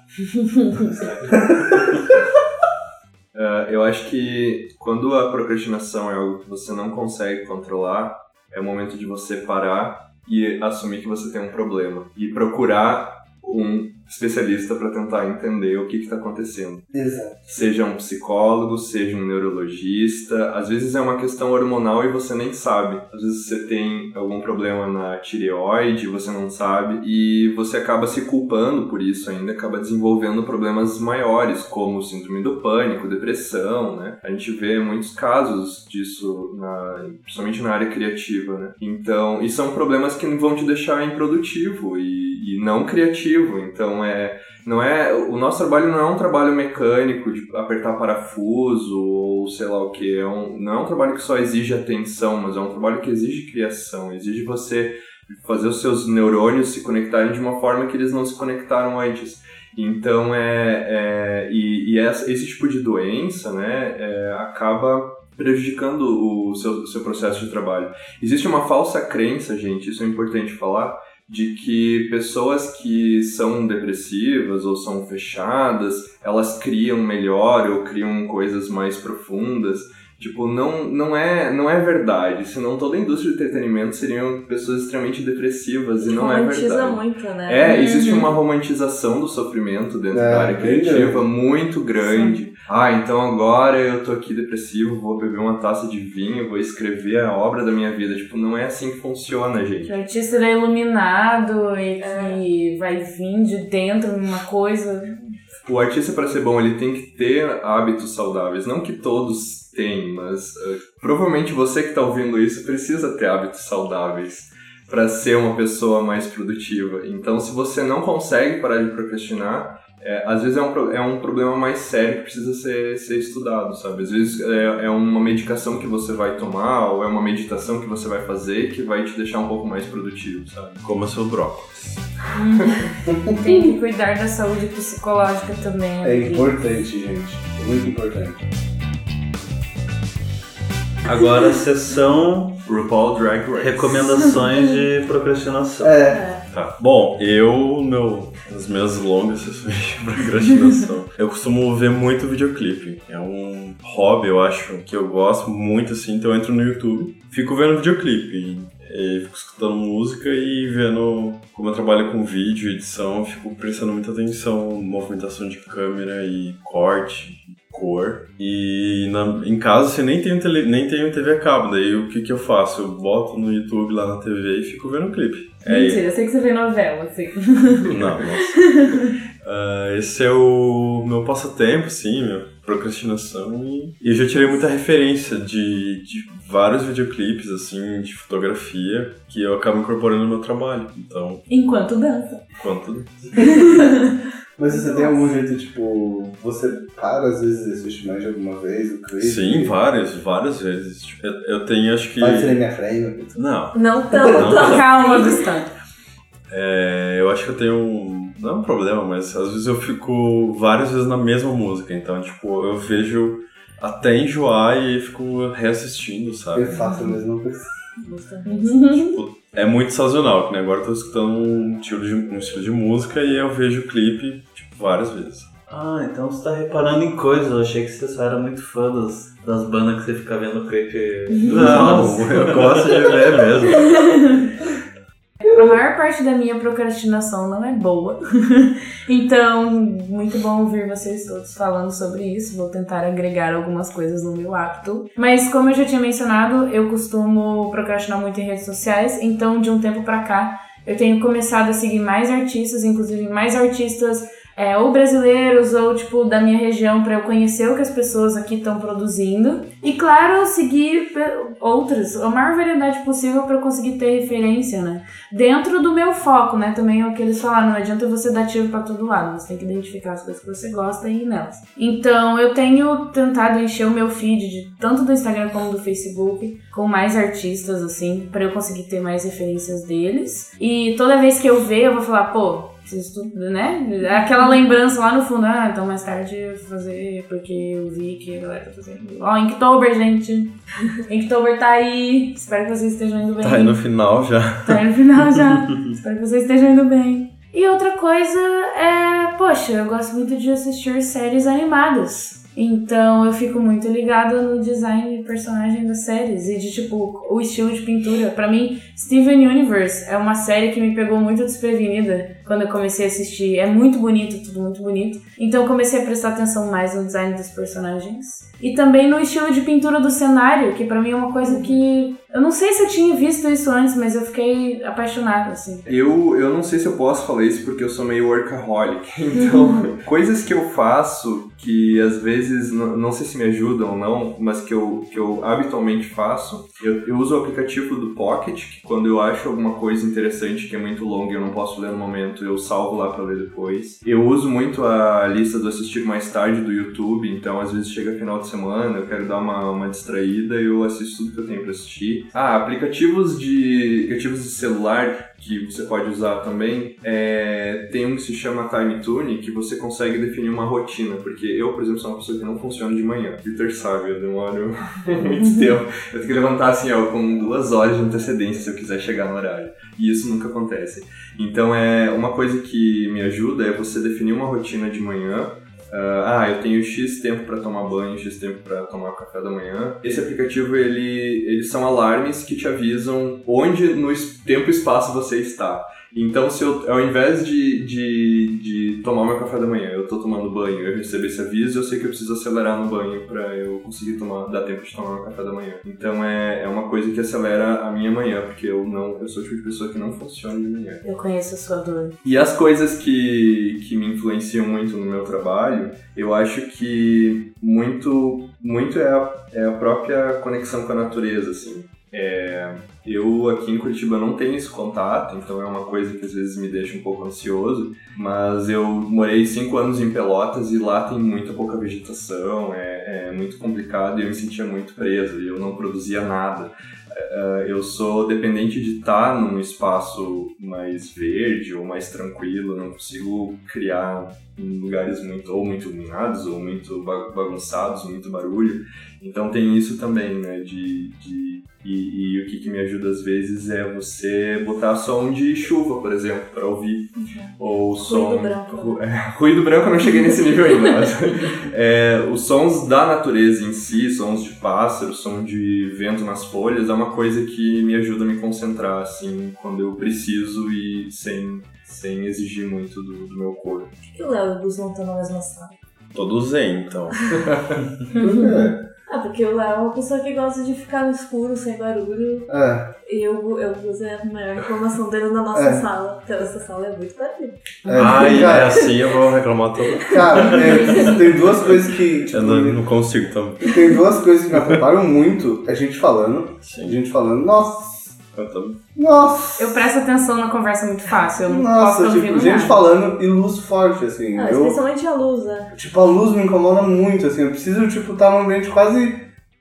Uh, eu acho que quando a procrastinação é algo que você não consegue controlar, é o momento de você parar e assumir que você tem um problema. E procurar um especialista para tentar entender o que está acontecendo. Exato. Seja um psicólogo, seja um neurologista. Às vezes é uma questão hormonal e você nem sabe. Às vezes você tem algum problema na tireoide, você não sabe, e você acaba se culpando por isso ainda, acaba desenvolvendo problemas maiores, como síndrome do pânico, depressão, né? A gente vê muitos casos disso, na, principalmente na área criativa, né? Então, e são problemas que vão te deixar improdutivo e, e não criativo. Então, É, não é, o nosso trabalho não é um trabalho mecânico de apertar parafuso ou sei lá o que. É um, não é um trabalho que só exige atenção, mas é um trabalho que exige criação, exige você fazer os seus neurônios se conectarem de uma forma que eles não se conectaram antes. Então, é, é, e, e esse tipo de doença, né, é, acaba prejudicando o seu, o seu processo de trabalho. Existe uma falsa crença, gente, isso é importante falar, de que pessoas que são depressivas ou são fechadas, elas criam melhor ou criam coisas mais profundas. Tipo, não, não, é, não é verdade, senão toda a indústria de entretenimento seriam pessoas extremamente depressivas e não é verdade. Romantiza muito, né? É, existe uma romantização do sofrimento dentro é, da área criativa muito grande. Sim. Ah, então agora eu tô aqui depressivo, vou beber uma taça de vinho, vou escrever a obra da minha vida. Tipo, não é assim que funciona, gente. Que o artista é iluminado e que é. vai vir de dentro uma coisa... O artista, para ser bom, ele tem que ter hábitos saudáveis. Não que todos têm, mas uh, provavelmente você que está ouvindo isso precisa ter hábitos saudáveis para ser uma pessoa mais produtiva. Então, se você não consegue parar de procrastinar, é, às vezes é um, é um problema mais sério que precisa ser, ser estudado, sabe? Às vezes é, é uma medicação que você vai tomar ou é uma meditação que você vai fazer que vai te deixar um pouco mais produtivo, sabe? Coma seu brócolis. Tem que cuidar da saúde psicológica também. É importante, gente. É muito importante. Agora a sessão RuPaul Drag Race. Recomendações de procrastinação. É. Tá. Bom, eu, meu, nas minhas longas sessões de procrastinação, eu costumo ver muito videoclipe. É um hobby, eu acho, que eu gosto muito, assim, então eu entro no YouTube, fico vendo videoclipe. E fico escutando música e vendo como eu trabalho com vídeo, edição, fico prestando muita atenção, movimentação de câmera e corte, cor. E na, em casa você nem tem, tele, nem tem T V a cabo, daí o que que eu faço? Eu boto no YouTube lá na T V e fico vendo o clipe. Mentira, é, eu sei que você vê novela, assim. Não, nossa. uh, esse é o meu passatempo, sim, minha procrastinação. E, e eu já tirei muita referência de, de vários videoclipes, assim, de fotografia, que eu acabo incorporando no meu trabalho. Então... Enquanto dança. Enquanto dança. Mas você tem algum jeito, tipo, você para às vezes assiste mais de alguma vez o clipe? Sim, várias, várias vezes. Eu, eu tenho, acho que... Vai frame a frame? Não. Não tanto. Não, calma, Gustavo. É, eu acho que eu tenho um... Não é um problema, mas às vezes eu fico várias vezes na mesma música. Então, tipo, eu vejo até enjoar e fico reassistindo, sabe? Eu faço a mesma coisa. Tipo, é muito sazonal, que né? Agora eu tô escutando um estilo, de, um estilo de música e eu vejo o clipe tipo, várias vezes. Ah, então você tá reparando em coisas. Eu achei que você só era muito fã das, das bandas que você fica vendo o clipe. Não, eu gosto de ver mesmo. A maior parte da minha procrastinação não é boa. Então, muito bom ouvir vocês todos falando sobre isso. Vou tentar agregar algumas coisas no meu hábito. Mas, como eu já tinha mencionado, eu costumo procrastinar muito em redes sociais. Então, de um tempo pra cá, eu tenho começado a seguir mais artistas, inclusive mais artistas é, ou brasileiros ou tipo da minha região, para eu conhecer o que as pessoas aqui estão produzindo. E claro, seguir outras, a maior variedade possível para eu conseguir ter referência, né? Dentro do meu foco, né? Também é o que eles falaram, não adianta você dar tiro para todo lado, você tem que identificar as coisas que você gosta e ir nelas. Então eu tenho tentado encher o meu feed, de, tanto do Instagram como do Facebook, com mais artistas, assim, para eu conseguir ter mais referências deles. E toda vez que eu ver, eu vou falar, pô, preciso, né? Aquela lembrança lá no fundo, ah, então mais tarde eu vou fazer, porque eu vi que a galera tá fazendo. Ó, Inktober, gente. Inktober tá aí. Espero que vocês estejam indo bem. Tá aí no final já. Tá aí no final já. Espero que vocês estejam indo bem. E outra coisa é, poxa, eu gosto muito de assistir séries animadas. Então eu fico muito ligada no design de personagem das séries e de tipo o estilo de pintura. Pra mim, Steven Universe é uma série que me pegou muito desprevenida quando eu comecei a assistir. É muito bonito, tudo muito bonito. Então eu comecei a prestar atenção mais no design dos personagens e também no estilo de pintura do cenário, que pra mim é uma coisa que eu não sei se eu tinha visto isso antes, mas eu fiquei apaixonada, assim. Eu, eu não sei se eu posso falar isso porque eu sou meio workaholic. Então, coisas que eu faço que às vezes, não, não sei se me ajudam ou não, mas que eu, que eu habitualmente faço. Eu, eu uso o aplicativo do Pocket, que quando eu acho alguma coisa interessante que é muito longa e eu não posso ler no momento, eu salvo lá pra ler depois. Eu uso muito a lista do assistir mais tarde do YouTube, então às vezes chega final de semana, eu quero dar uma, uma distraída e eu assisto tudo que eu tenho pra assistir. Ah, aplicativos de, aplicativos de celular que você pode usar também, é, tem um que se chama Time Tune, que você consegue definir uma rotina, porque eu, por exemplo, sou uma pessoa que não funciona de manhã. Peter sabe, eu demoro muito tempo. Eu tenho que levantar assim, ó, com duas horas de antecedência se eu quiser chegar no horário. E isso nunca acontece. Então, é, uma coisa que me ajuda é você definir uma rotina de manhã. Uh, ah, eu tenho X tempo para tomar banho, X tempo para tomar café da manhã. Esse aplicativo, ele, eles são alarmes que te avisam onde no tempo e espaço você está. Então, se eu, ao invés de, de, de tomar meu café da manhã, eu tô tomando banho, eu recebo esse aviso, eu sei que eu preciso acelerar no banho pra eu conseguir tomar, dar tempo de tomar meu café da manhã. Então, é, é uma coisa que acelera a minha manhã, porque eu não, eu sou o tipo de pessoa que não funciona de manhã. Eu conheço a sua dor. E as coisas que, que me influenciam muito no meu trabalho, eu acho que muito, muito é a, é a própria conexão com a natureza, assim. É, eu aqui em Curitiba não tenho esse contato, então é uma coisa que às vezes me deixa um pouco ansioso, mas eu morei cinco anos em Pelotas e lá tem muita pouca vegetação, é, é muito complicado e eu me sentia muito preso e eu não produzia nada. Eu sou dependente de estar num espaço mais verde ou mais tranquilo, não consigo criar em lugares muito, ou muito iluminados ou muito bagunçados, muito barulho. Então tem isso também, né, de... de e, e o que, que me ajuda às vezes é você botar som de chuva, por exemplo, para ouvir. Uhum. Ou som... Ruído branco. Ru, é, ruído branco eu não cheguei nesse nível ainda, mas... é, os sons da natureza em si, sons de pássaros, som de vento nas folhas, é uma coisa que me ajuda a me concentrar, assim, quando eu preciso e sem, sem exigir muito do, do meu corpo. Por que o Léo e o Gus não estão na mesma sala? todo zen, então. É. Ah, porque o Léo é uma pessoa que gosta de ficar no escuro, sem barulho. É. E eu, eu usei a maior reclamação dele na nossa É. sala, porque essa sala é muito barulho. É, Ai, cara, é assim, eu vou reclamar todo. Cara, é, tem duas coisas que. Tipo, Eu não, não consigo também. tem duas coisas que me atrapalham muito. A gente falando. A Sim. gente falando, nossa. Eu também. Nossa. Eu presto atenção na conversa muito fácil, eu não Nossa, posso tipo, ouvir gente nada. falando e luz forte, assim. Ah, eu, especialmente a luz, né? tipo, a luz me incomoda muito, assim. Eu preciso, tipo, estar num ambiente quase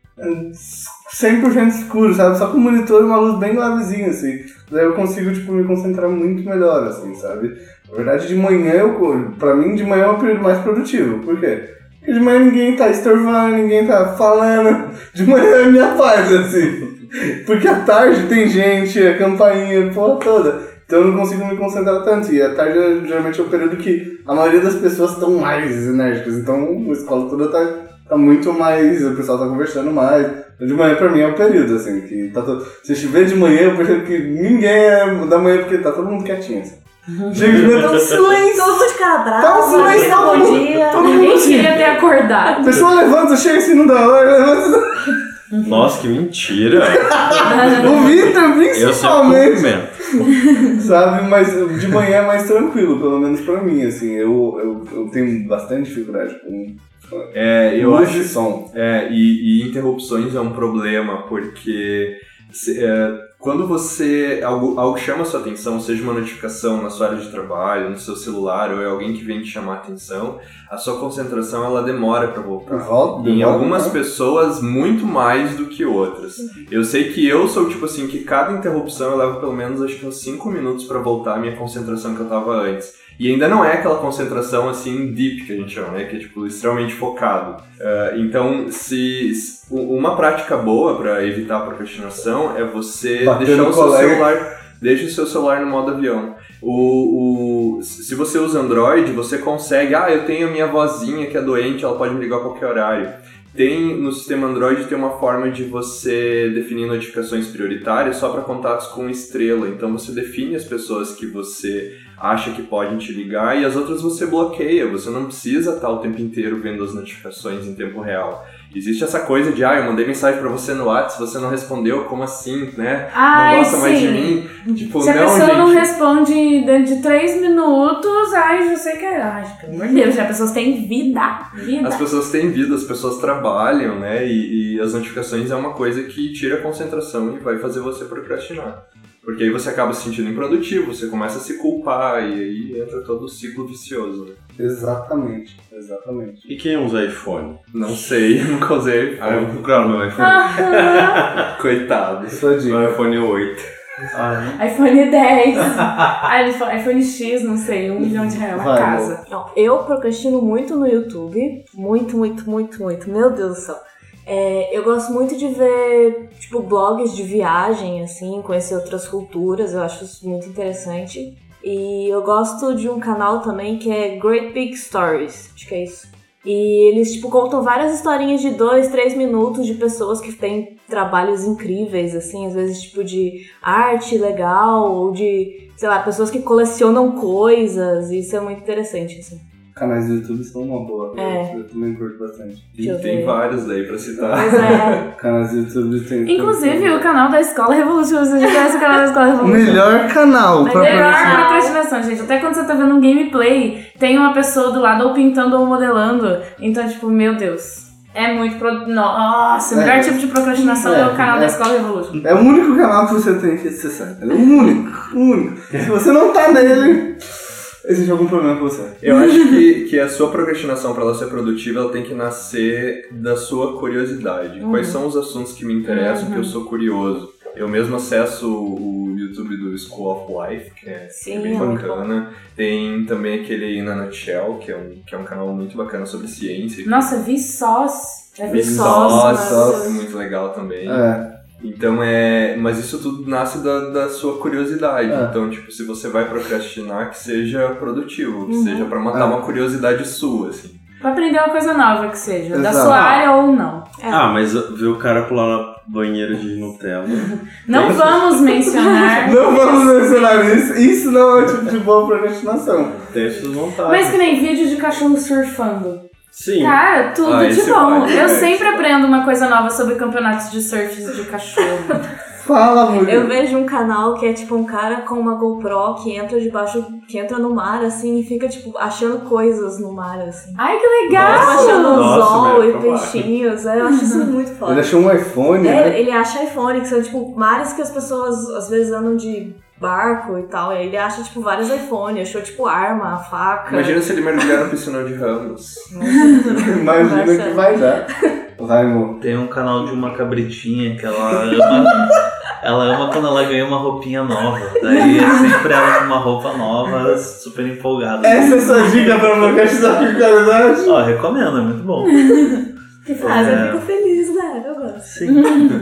cem por cento escuro, sabe? Só com o monitor e uma luz bem levezinha, assim. Daí eu consigo, tipo, me concentrar muito melhor, assim, sabe? Na verdade, de manhã, eu, pra mim, de manhã é o período mais produtivo. Por quê? Porque de manhã ninguém tá estorvando, ninguém tá falando. De manhã é a minha paz, assim. Porque à tarde tem gente, a campainha, a porra toda. Então eu não consigo me concentrar tanto. E à tarde geralmente é o período que a maioria das pessoas estão mais enérgicas. Então a escola toda tá, tá muito mais, o pessoal tá conversando mais. Então, de manhã pra mim é o período, assim, que tá todo... Se estiver de manhã, eu percebo que ninguém é da manhã, porque tá todo mundo quietinho, assim. Chega de manhã, tá um silêncio. Todo mundo de cara brava, Tá um silêncio, dá todo bom mundo- dia. todo mundo Ninguém assim. queria ter acordado. A pessoa levanta, chega assim, não dá hora, levanta. Nossa, que mentira! O Victor, Eu sempre principalmente. cumprimento. Sabe, mas de manhã é mais tranquilo, pelo menos pra mim, assim, eu, eu, eu tenho bastante dificuldade com É, eu luz acho. e som. É, e, e interrupções é um problema, porque se- é, quando você. Algo, algo chama a sua atenção, seja uma notificação na sua área de trabalho, no seu celular, ou é alguém que vem te chamar a atenção, a sua concentração ela demora pra voltar. Volta, Em demora, algumas né? pessoas, muito mais do que outras. Eu sei que eu sou tipo assim, que cada interrupção eu levo pelo menos acho que uns cinco minutos pra voltar a minha concentração que eu tava antes. E ainda não é aquela concentração assim deep que a gente chama, né? Que é tipo extremamente focado. Uh, então, se, se uma prática boa pra evitar a procrastinação é você Bater deixar no o seu colega. celular, deixa o seu celular no modo avião. O, o, se você usa Android, você consegue, ah, eu tenho a minha vozinha que é doente, ela pode me ligar a qualquer horário. Tem, no sistema Android tem uma forma de você definir notificações prioritárias só para contatos com estrela. Então você define as pessoas que você acha que podem te ligar e as outras você bloqueia. Você não precisa estar o tempo inteiro vendo as notificações em tempo real. Existe essa coisa de, ah, eu mandei mensagem pra você no WhatsApp, você não respondeu, como assim, né? Ai, não gosta mais de sim. mim? Tipo, Se a não, pessoa gente. não responde dentro de três minutos, ai, você quer. Ai, pelo amor de Deus, já as pessoas têm vida. Vida. As pessoas têm vida, as pessoas trabalham, né? E, e as notificações é uma coisa que tira a concentração e vai fazer você procrastinar. Porque aí você acaba se sentindo improdutivo, você começa a se culpar e aí entra todo o ciclo vicioso. Né? Exatamente, exatamente. E quem usa iPhone? Não sei, nunca usei Ah, eu vou iPhone. procurar no meu iPhone. Ah, Coitado. Sua dica. No iPhone oito. iPhone dez. Ah, iPhone iPhone X, não sei, um milhão de reais na Vai, casa. Não, eu procrastino muito no YouTube. Muito, muito, muito, muito. Meu Deus do céu. É, eu gosto muito de ver, tipo, blogs de viagem, assim, conhecer outras culturas. Eu acho isso muito interessante. E eu gosto de um canal também que é Great Big Stories. Acho que é isso. E eles, tipo, contam várias historinhas de dois, três minutos de pessoas que têm trabalhos incríveis, assim, às vezes, tipo, de arte legal, ou de, sei lá, pessoas que colecionam coisas, e isso é muito interessante, assim. Canais do YouTube são uma boa, É. eu também curto bastante. Deixa eu Tem ver. vários daí pra citar. Mas é. Canais do YouTube tem... Inclusive, o canal da Escola Revolution, você já conhece o canal da Escola O Revolution? melhor canal Mas pra melhor procrastinar. procrastinação, gente. Até quando você tá vendo um gameplay, tem uma pessoa do lado ou pintando ou modelando. Então, tipo, meu Deus. É muito... Pro... Nossa, o melhor É. tipo de procrastinação é, É, o canal é. da Escola Revolution. É o único canal que você tem que acessar. É o único, o único. Se você não tá nele, existe algum problema com você. Eu acho que, que a sua procrastinação, para ela ser produtiva, ela tem que nascer da sua curiosidade. Uhum. Quais são os assuntos que me interessam, Uhum. que eu sou curioso? Eu mesmo acesso o YouTube do School of Life, que é, Sim, que é bem é muito bacana. Tem também aquele In a Nutshell, que é um, que é um canal muito bacana sobre ciência. Nossa, Vsauce. É Vsauce, Vsauce, Vsauce. é muito legal também. É, Então é. Mas isso tudo nasce da, da sua curiosidade. É. Então, tipo, se você vai procrastinar, que seja produtivo, que Uhum. seja pra matar É. uma curiosidade sua, assim. Pra aprender uma coisa nova que seja. Da Exato. sua área ou não. Ah, mas ver o cara pular na banheira de Nutella. Não vamos mencionar. não vamos mencionar isso. Isso não é o tipo de boa procrastinação. Tem suas vontades. Mas que nem vídeo de cachorro surfando. Sim. Cara, tudo Ah, de esse bom. vale, Eu é, sempre esse aprendo uma coisa nova sobre campeonatos de surf de cachorro. Fala, mulher. Eu vejo um canal que é tipo um cara com uma GoPro que entra debaixo, que entra no mar, assim, e fica, tipo, achando coisas no mar, assim. Ai, que legal! Tipo, achando Nossa, anzol velho, e tomara. peixinhos. É, eu acho isso muito foda. Ele achou um iPhone, É, né? ele acha iPhone, que são, tipo, mares que as pessoas, às vezes, andam de barco e tal. E aí ele acha, tipo, vários iPhones. Achou, tipo, arma, faca. Imagina se ele mergulhar no piscinão de Ramos. Imagina Vai que ser. vai dar. Vai, amor. Tem um canal de uma cabritinha que ela ama. Ela ama quando ela ganha uma roupinha nova. Daí é sempre ela com uma roupa nova, super empolgada. Essa é a sua dica pra procrastinar com qualidade? Ó, recomendo, é muito bom. Que faz, É. eu fico feliz, né? Eu gosto. Sim.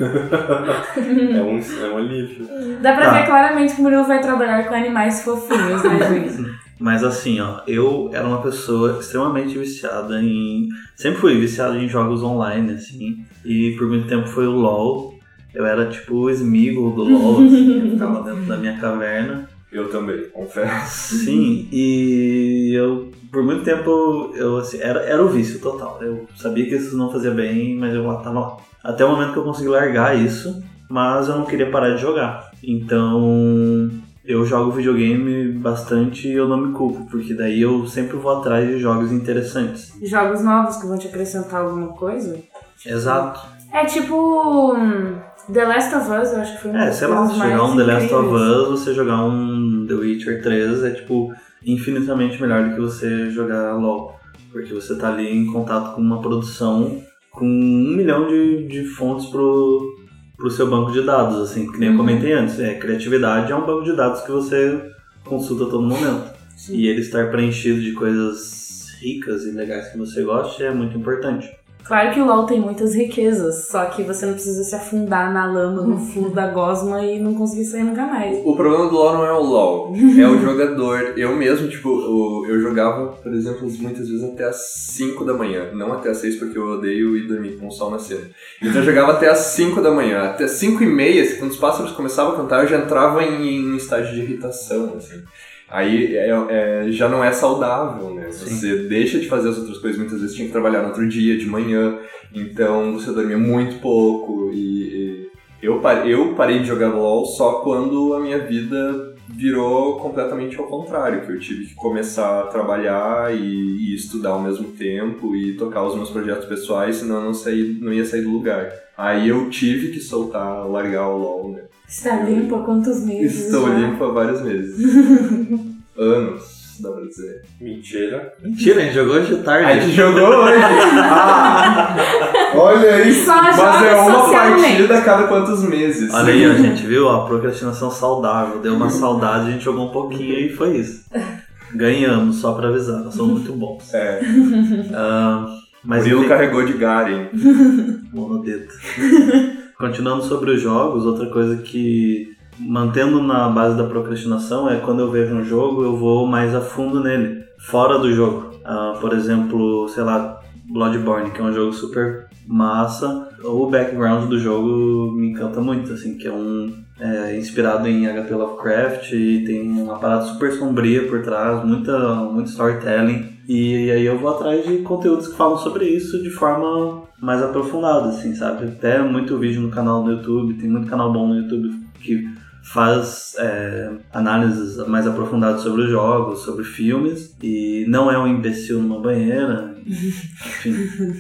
É um, é um alívio. Dá pra Tá. ver claramente que o Murilo vai trabalhar com animais fofinhos, né, gente? Mas assim, ó, eu era uma pessoa extremamente viciada em... Sempre fui viciado em jogos online, assim. E por muito tempo foi o LoL. Eu era tipo o Smeagol do LoL, assim. Eu ficava dentro da minha caverna. Eu também, confesso. Sim, e eu... Por muito tempo, eu, assim, era, era o vício total. Eu sabia que isso não fazia bem, mas eu lá tava lá. Até o momento que eu consegui largar isso, mas eu não queria parar de jogar. Então... Eu jogo videogame bastante e eu não me culpo, porque daí eu sempre vou atrás de jogos interessantes. Jogos novos que vão te acrescentar alguma coisa? Exato. É tipo hum, The Last of Us, eu acho que foi uma É, das sei lá, coisas se jogar mais um The Last of incríveis. Us, você jogar um The Witcher três é tipo infinitamente melhor do que você jogar LoL. Porque você tá ali em contato com uma produção com um milhão de, de fontes pro... pro seu banco de dados, assim, que nem eu comentei antes. É, criatividade é um banco de dados que você consulta a todo momento. Sim. E ele estar preenchido de coisas ricas e legais que você goste é muito importante. Claro que o LoL tem muitas riquezas, só que você não precisa se afundar na lama, no fundo da gosma e não conseguir sair nunca mais. O problema do LoL não é o LoL, é o jogador. Eu mesmo, tipo, eu, eu jogava, por exemplo, muitas vezes até as cinco da manhã. Não até as seis, porque eu odeio ir dormir com o sol nascendo. Então eu jogava até as cinco da manhã. Até as cinco e meia, quando os pássaros começavam a cantar, eu já entrava em, em um estágio de irritação, assim. Aí é, é, já não é saudável, né? Sim. Você deixa de fazer as outras coisas, muitas vezes tinha que trabalhar no outro dia, de manhã, então você dormia muito pouco e, e eu, parei, eu parei de jogar LoL só quando a minha vida virou completamente ao contrário, que eu tive que começar a trabalhar e, e estudar ao mesmo tempo e tocar os meus projetos pessoais, senão eu não, saí, não ia sair do lugar. Aí eu tive que soltar, largar o LoL, né? Está limpo há quantos meses? Estou já? limpo há vários meses. Anos, dá pra dizer. Mentira. Mentira, a gente jogou hoje de tarde. A gente jogou hoje. Ah, olha isso. Só Mas joga é uma socialmente. partida a cada quantos meses. Olha aí, ó, gente, viu? A procrastinação saudável. Deu uma saudade, a gente jogou um pouquinho e foi isso. Ganhamos, só pra avisar. Nós somos muito bons. É, Ah, mas Murilo enfim, carregou de Garen. monodedo. Continuando sobre os jogos, outra coisa que, mantendo na base da procrastinação, é quando eu vejo um jogo, eu vou mais a fundo nele, fora do jogo. Ah, por exemplo, sei lá, Bloodborne, que é um jogo super massa. O background do jogo me encanta muito, assim, que é um é, inspirado em H P Lovecraft e tem uma parada super sombria por trás, muita, muito storytelling. E aí eu vou atrás de conteúdos que falam sobre isso de forma mais aprofundada, assim, sabe? Até muito vídeo no canal do YouTube, tem muito canal bom no YouTube que faz é, análises mais aprofundadas sobre os jogos, sobre filmes, e não é um imbecil numa banheira, enfim.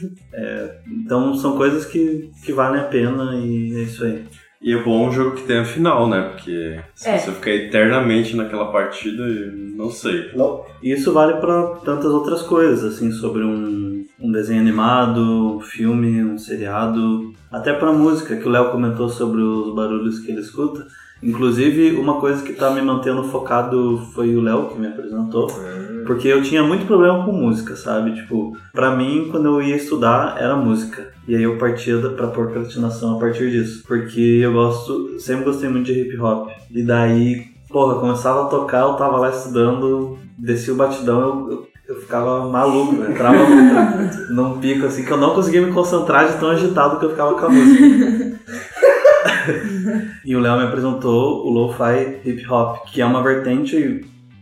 É, então são coisas que, que valem a pena e é isso aí. E é bom um jogo que tenha final, né? Porque se É. você ficar eternamente naquela partida, eu não sei. E isso vale para tantas outras coisas, assim, sobre um, um desenho animado, um filme, um seriado, até para música, que o Léo comentou sobre os barulhos que ele escuta. Inclusive, uma coisa que tá me mantendo focado foi o Léo que me apresentou, porque eu tinha muito problema com música, sabe? Tipo, pra mim, quando eu ia estudar, era música. E aí eu partia da- pra procrastinação a partir disso, porque eu gosto, sempre gostei muito de hip hop. E daí, porra, começava a tocar, eu tava lá estudando, descia o batidão, eu, eu, eu ficava maluco, eu entrava num, num pico assim que eu não conseguia me concentrar de tão agitado que eu ficava com a música. E o Léo me apresentou o Lo-Fi Hip Hop, que é uma vertente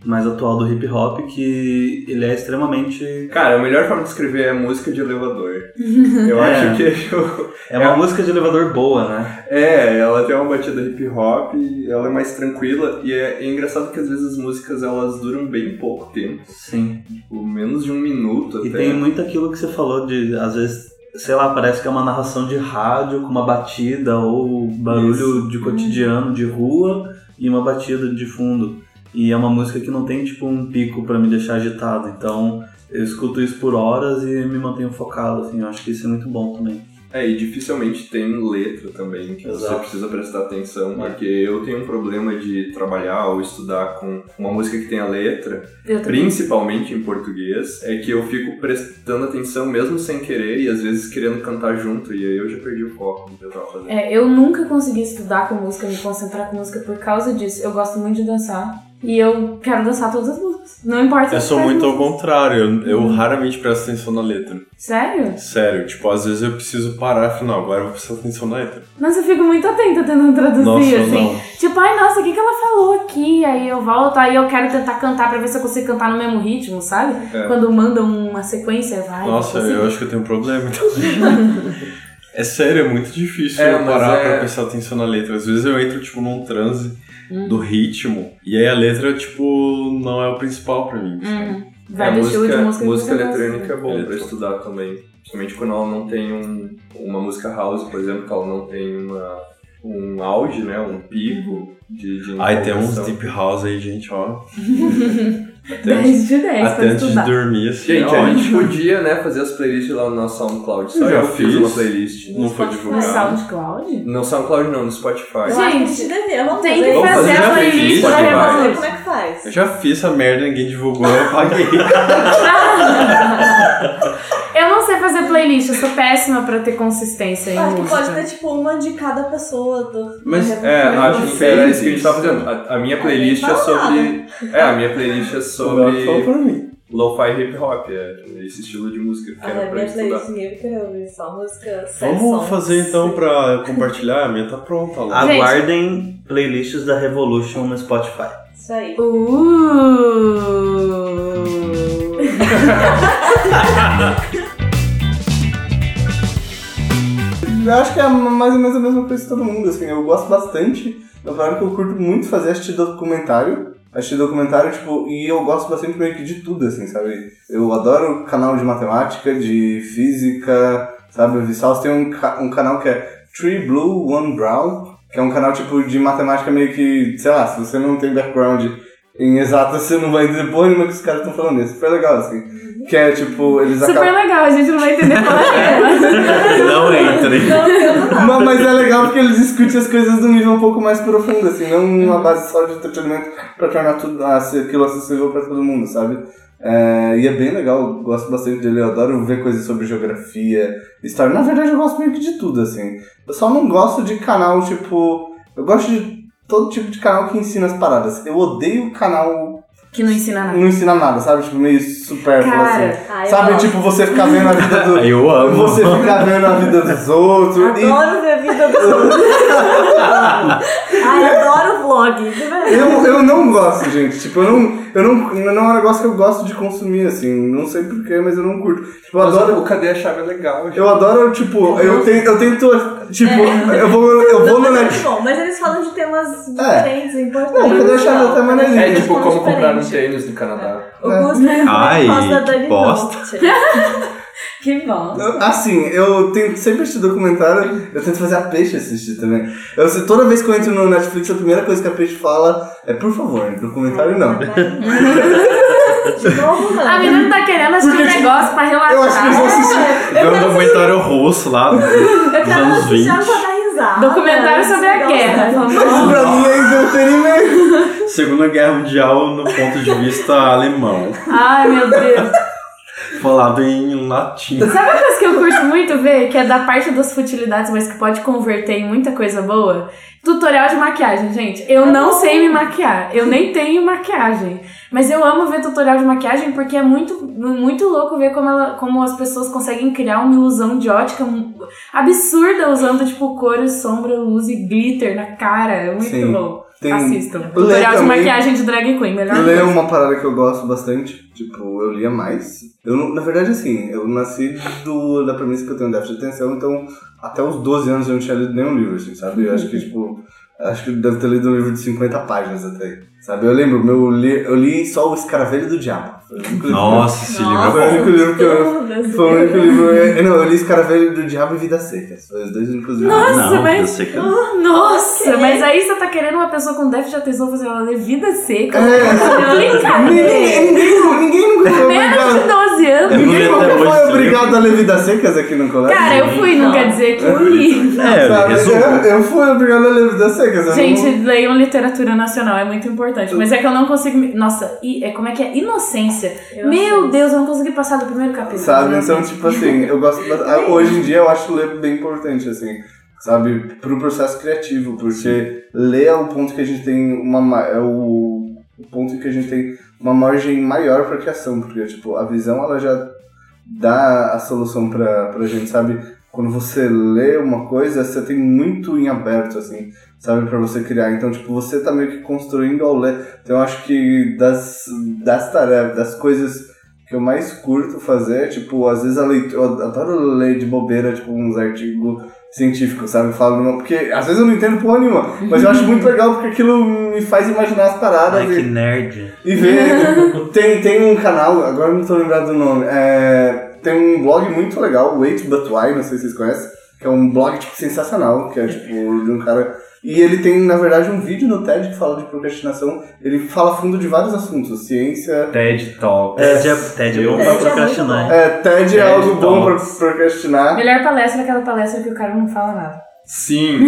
mais atual do hip hop, que ele é extremamente... Cara, a melhor forma de escrever é música de elevador. Eu é. acho que... Eu... É uma é... música de elevador boa, né? É, ela tem uma batida hip hop, ela é mais tranquila, e é, é engraçado que às vezes as músicas elas duram bem pouco tempo. Sim. Tipo, menos de um minuto e até. E tem muito aquilo que você falou de, às vezes, sei lá, parece que é uma narração de rádio com uma batida ou barulho Isso. de cotidiano, de rua e uma batida de fundo. E é uma música que não tem, tipo, um pico pra me deixar agitado. Então, eu escuto isso por horas e me mantenho focado, assim. Eu acho que isso é muito bom também. É, e dificilmente tem letra também, que Exato. Você precisa prestar atenção, é. Porque eu tenho um problema de trabalhar ou estudar com uma música que tenha letra, principalmente em português, é que eu fico prestando atenção mesmo sem querer e às vezes querendo cantar junto, e aí eu já perdi o foco do que eu tava fazendo. É, eu nunca consegui estudar com música, me concentrar com música por causa disso. Eu gosto muito de dançar. E eu quero dançar todas as músicas. Não importa. Eu sou muito ao contrário. Eu, eu hum. raramente presto atenção na letra. Sério? Sério. Tipo, às vezes eu preciso parar e falar, não, agora eu vou prestar atenção na letra. Mas eu fico muito atenta tentando traduzir, nossa, assim. Não. Tipo, ai, nossa, o que, que ela falou aqui? Aí eu volto, aí eu quero tentar cantar pra ver se eu consigo cantar no mesmo ritmo, sabe? É. Quando mandam uma sequência, vai. Nossa, eu, eu acho que eu tenho um problema, então. É sério, é muito difícil é, eu parar é... pra prestar atenção na letra. Às vezes eu entro, tipo, num transe Hum. do ritmo, e aí a letra, tipo, não é o principal pra mim. Hum. Vai é, do música, estilo de música música eletrônica é bom pra estudar também. Principalmente quando ela não tem um, uma música house, por exemplo, que ela não tem uma, um auge, né, um pico de, de Aí tem uns deep house aí, gente, ó. dez de dez Até antes de dormir, assim. Gente, a gente podia, né, fazer as playlists lá no nosso SoundCloud. Só eu já eu fiz uma playlist. Não foi divulgado. No SoundCloud? No SoundCloud não, no Spotify. Gente, devemos tem que fazer, fazer a playlist pra revolução. Como é que faz? Eu já fiz essa merda, ninguém divulgou, eu paguei. Eu não sei fazer playlist, eu sou péssima pra ter consistência em Acho música. que pode ter, tipo, uma de cada pessoa. Do... Mas, é, acho que era isso que a gente tava fazendo. A, a minha playlist é sobre... É, a minha playlist é sobre... Lo-fi hip hop, é esse estilo de música que ah, era pra estudar. Playlist, eu quero ouvir só música. Vamos fazer então pra compartilhar, a minha tá pronta lá. Aguardem playlists da Revolution no Spotify. Isso aí. Uh. Eu acho que é mais ou menos a mesma coisa que todo mundo, assim, eu gosto bastante, na verdade que eu curto muito fazer assistir documentário, assistir documentário, tipo, e eu gosto bastante meio que de tudo, assim, sabe? Eu adoro canal de matemática, de física, sabe? O Vissals tem um, um canal que é Three Blue, One Brown, que é um canal, tipo, de matemática meio que, sei lá, se você não tem background em exato, você não vai entender porra nenhuma que os caras estão falando. É super legal, assim. Que é tipo, eles super acabam... legal, a gente não vai entender qual é. Não entrem. Mas, mas é legal porque eles discutem as coisas de um nível um pouco mais profundo, assim, não uma base só de entretenimento pra tornar tudo aquilo acessível pra todo mundo, sabe? É, e é bem legal, eu gosto bastante dele, eu adoro ver coisas sobre geografia, história. Na verdade eu gosto meio que de tudo, assim. Eu só não gosto de canal, tipo... Eu gosto de todo tipo de canal que ensina as paradas. Eu odeio canal... Que não ensina nada. Não ensina nada, sabe? Tipo, meio supérfluo, Cara, assim. ai, sabe, gosto. tipo, você ficar vendo a vida do... Eu amo. Você ficar vendo a vida dos outros. Adoro e... ver a vida dos outros. Ai, adoro vlog. Eu, eu não gosto, gente. Tipo, eu não, eu não... Não é um negócio que eu gosto de consumir, assim. Não sei porquê, mas eu não curto. Tipo, eu mas adoro... O Cadê a Chave é legal, gente. Eu adoro, tipo... Eu, tenho, eu tento... Tipo, é. eu vou... Eu vou não, no mas, é bom, mas eles falam de temas é. diferentes, importantes. Não, Cadê a Chave até maneirinho. É tipo como comprar um tênis no Canadá. O Gusto é Ai, por causa da Dani bosta. Que bom. Assim, eu tento sempre assistir documentário, eu tento fazer a Peixe assistir também. Eu sei, toda vez que eu entro no Netflix, a primeira coisa que a Peixe fala é, por favor, documentário não. De novo, não. A menina tá querendo assistir um negócio pra relaxar. Eu acho que eles vão assistir. É um documentário russo lá dos anos vinte. Documentário sobre a guerra. Mas pra mim é entretenimento. Segunda Guerra Mundial no ponto de vista alemão. Ai, meu Deus. Falado em latim. Sabe uma coisa que eu curto muito ver? Que é da parte das futilidades, mas que pode converter em muita coisa boa? Tutorial de maquiagem, gente. Eu não sei me maquiar. Eu nem tenho maquiagem. Mas eu amo ver tutorial de maquiagem porque é muito, muito louco ver como, ela, como as pessoas conseguem criar uma ilusão de ótica absurda usando, tipo, cores, sombra, luz e glitter na cara. É muito Sim. bom. Tem Assistam. Tutorial de também, maquiagem de drag queen, melhor ler é coisa. uma parada que eu gosto bastante. Tipo, eu lia mais. Eu, não- na verdade, assim, eu nasci do, da premissa que eu tenho déficit de atenção, então até os doze anos eu não tinha lido nenhum livro, assim, sabe? Eu acho que, tipo, acho que eu devo ter lido um livro de cinquenta páginas até, sabe? Eu lembro, meu, li, eu li só O Escaravelho do Diabo. Foi o único livro- Nossa, esse livro Foi o é único livro que eu... Deus. Foi o único livro... eu- Não, eu li Escaravelho do Diabo e Vidas Secas. Foi os dois únicos livros. Nossa, Não, mas- eu sei que... Nossa, mas aí você tá querendo uma pessoa com déficit de atenção fazer ela ler vida seca? É. Brincadeira. Ninguém, ninguém, ninguém nunca foi Menos de obrigado... doze anos. Eu não Ninguém li até nunca hoje foi esse obrigado a ler Vidas Secas aqui no colégio. Cara, eu fui, não quer dizer que eu li. É, Sabe? resumo. Eu, eu fui obrigado a ler Vidas Secas. eu Gente, não... leiam literatura nacional, é muito importante. Mas é que eu não consigo... me- Nossa, e, é, como é que é? Inocência. Meu Deus, eu não consegui passar do primeiro capítulo. Sabe, de então, Inocência. tipo assim, eu gosto... ba- Hoje em dia eu acho ler bem importante, assim, sabe, pro processo criativo, porque ler é o ponto que a gente tem uma... ma- É o, o ponto em que a gente tem uma margem maior pra criação, porque, tipo, a visão, ela já dá a solução pra, pra gente, sabe? Quando você lê uma coisa, você tem muito em aberto, assim, sabe, pra você criar. Então, tipo, você tá meio que construindo ao ler. Então, eu acho que das, das tarefas, das coisas que eu mais curto fazer, tipo, às vezes a leitura, eu adoro ler de bobeira, tipo, uns artigos científicos, sabe? Falo, não, porque às vezes eu não entendo porra nenhuma, mas eu acho muito legal porque aquilo me faz imaginar as paradas Ai, e, que nerd. e ver. tem, tem um canal, agora não tô lembrado do nome, é, tem um blog muito legal, Wait But Why, não sei se vocês conhecem, que é um blog, tipo, sensacional, que é, tipo, de um cara... E ele tem, na verdade, um vídeo no TED que fala de procrastinação. Ele fala fundo de vários assuntos. Ciência... TED Talk. TED é, TED é bom pra procrastinar. É, TED é TED algo bom pra Talks. procrastinar. Melhor palestra é aquela palestra que o cara não fala nada. Sim.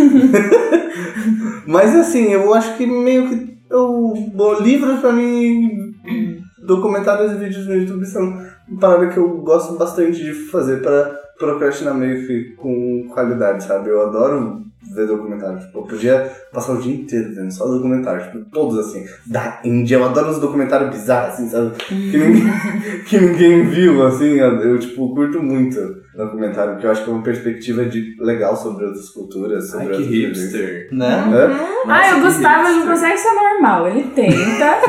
Mas, assim, eu acho que meio que... Eu, bom, livros, pra mim, documentários e vídeos no YouTube são uma parada que eu gosto bastante de fazer pra procrastinar meio que com qualidade, sabe? Eu adoro ver documentário, tipo, eu podia passar o dia inteiro vendo só documentário, tipo, todos assim, da Índia, eu adoro os documentários bizarros, assim, sabe, que ninguém, que ninguém viu, assim, eu, eu, tipo, curto muito documentário, porque eu acho que é uma perspectiva de, legal sobre outras culturas, sobre Ai, que outras vivências. hipster. Né? É? Ah, o que Gustavo ele não hipster. consegue ser normal, ele tenta.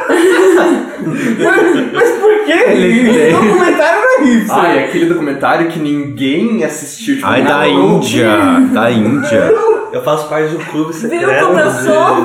Mas, mas por quê? Ele tem. Documentário não é hipster. Ah, é aquele documentário que ninguém assistiu. Tipo, Ai, da nada. Índia, da Índia. Eu faço parte de um clube Viu secreto como eu de... sou?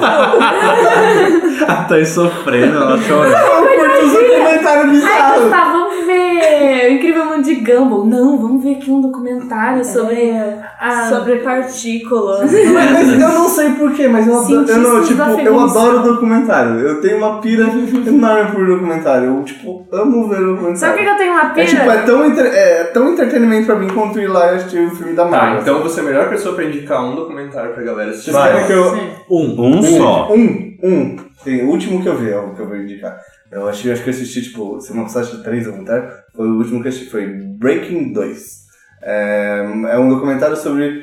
Ah, tá aí sofrendo, ela chora. Eu curto os documentários Ai, bizarros. Gustavo, vamos ver o Incrível Mundo de Gumball. Não, vamos ver aqui um documentário sobre... a... Sobre partículas. Mas, mas eu não sei porquê, mas eu adoro, eu, não, Cientistas tipo, da eu felicidade. adoro documentário. Eu tenho uma pira enorme por documentário. Eu, tipo, amo ver documentário. Sabe por que eu tenho uma pira? É, tipo, é tão, entre, é tão entretenimento pra mim quanto ir lá e assistir o filme da Tá, Marvel. então você é a melhor pessoa pra indicar um documentário pra galera assistir. Vocês querem que eu... Sim. Um. Um só. Um, um. Tem o último que eu vi, é o que eu vou indicar. Eu achei, acho que eu assisti, tipo, semana passada de três documentários. Foi o último que eu assisti, foi Breaking dois. É, é um documentário sobre,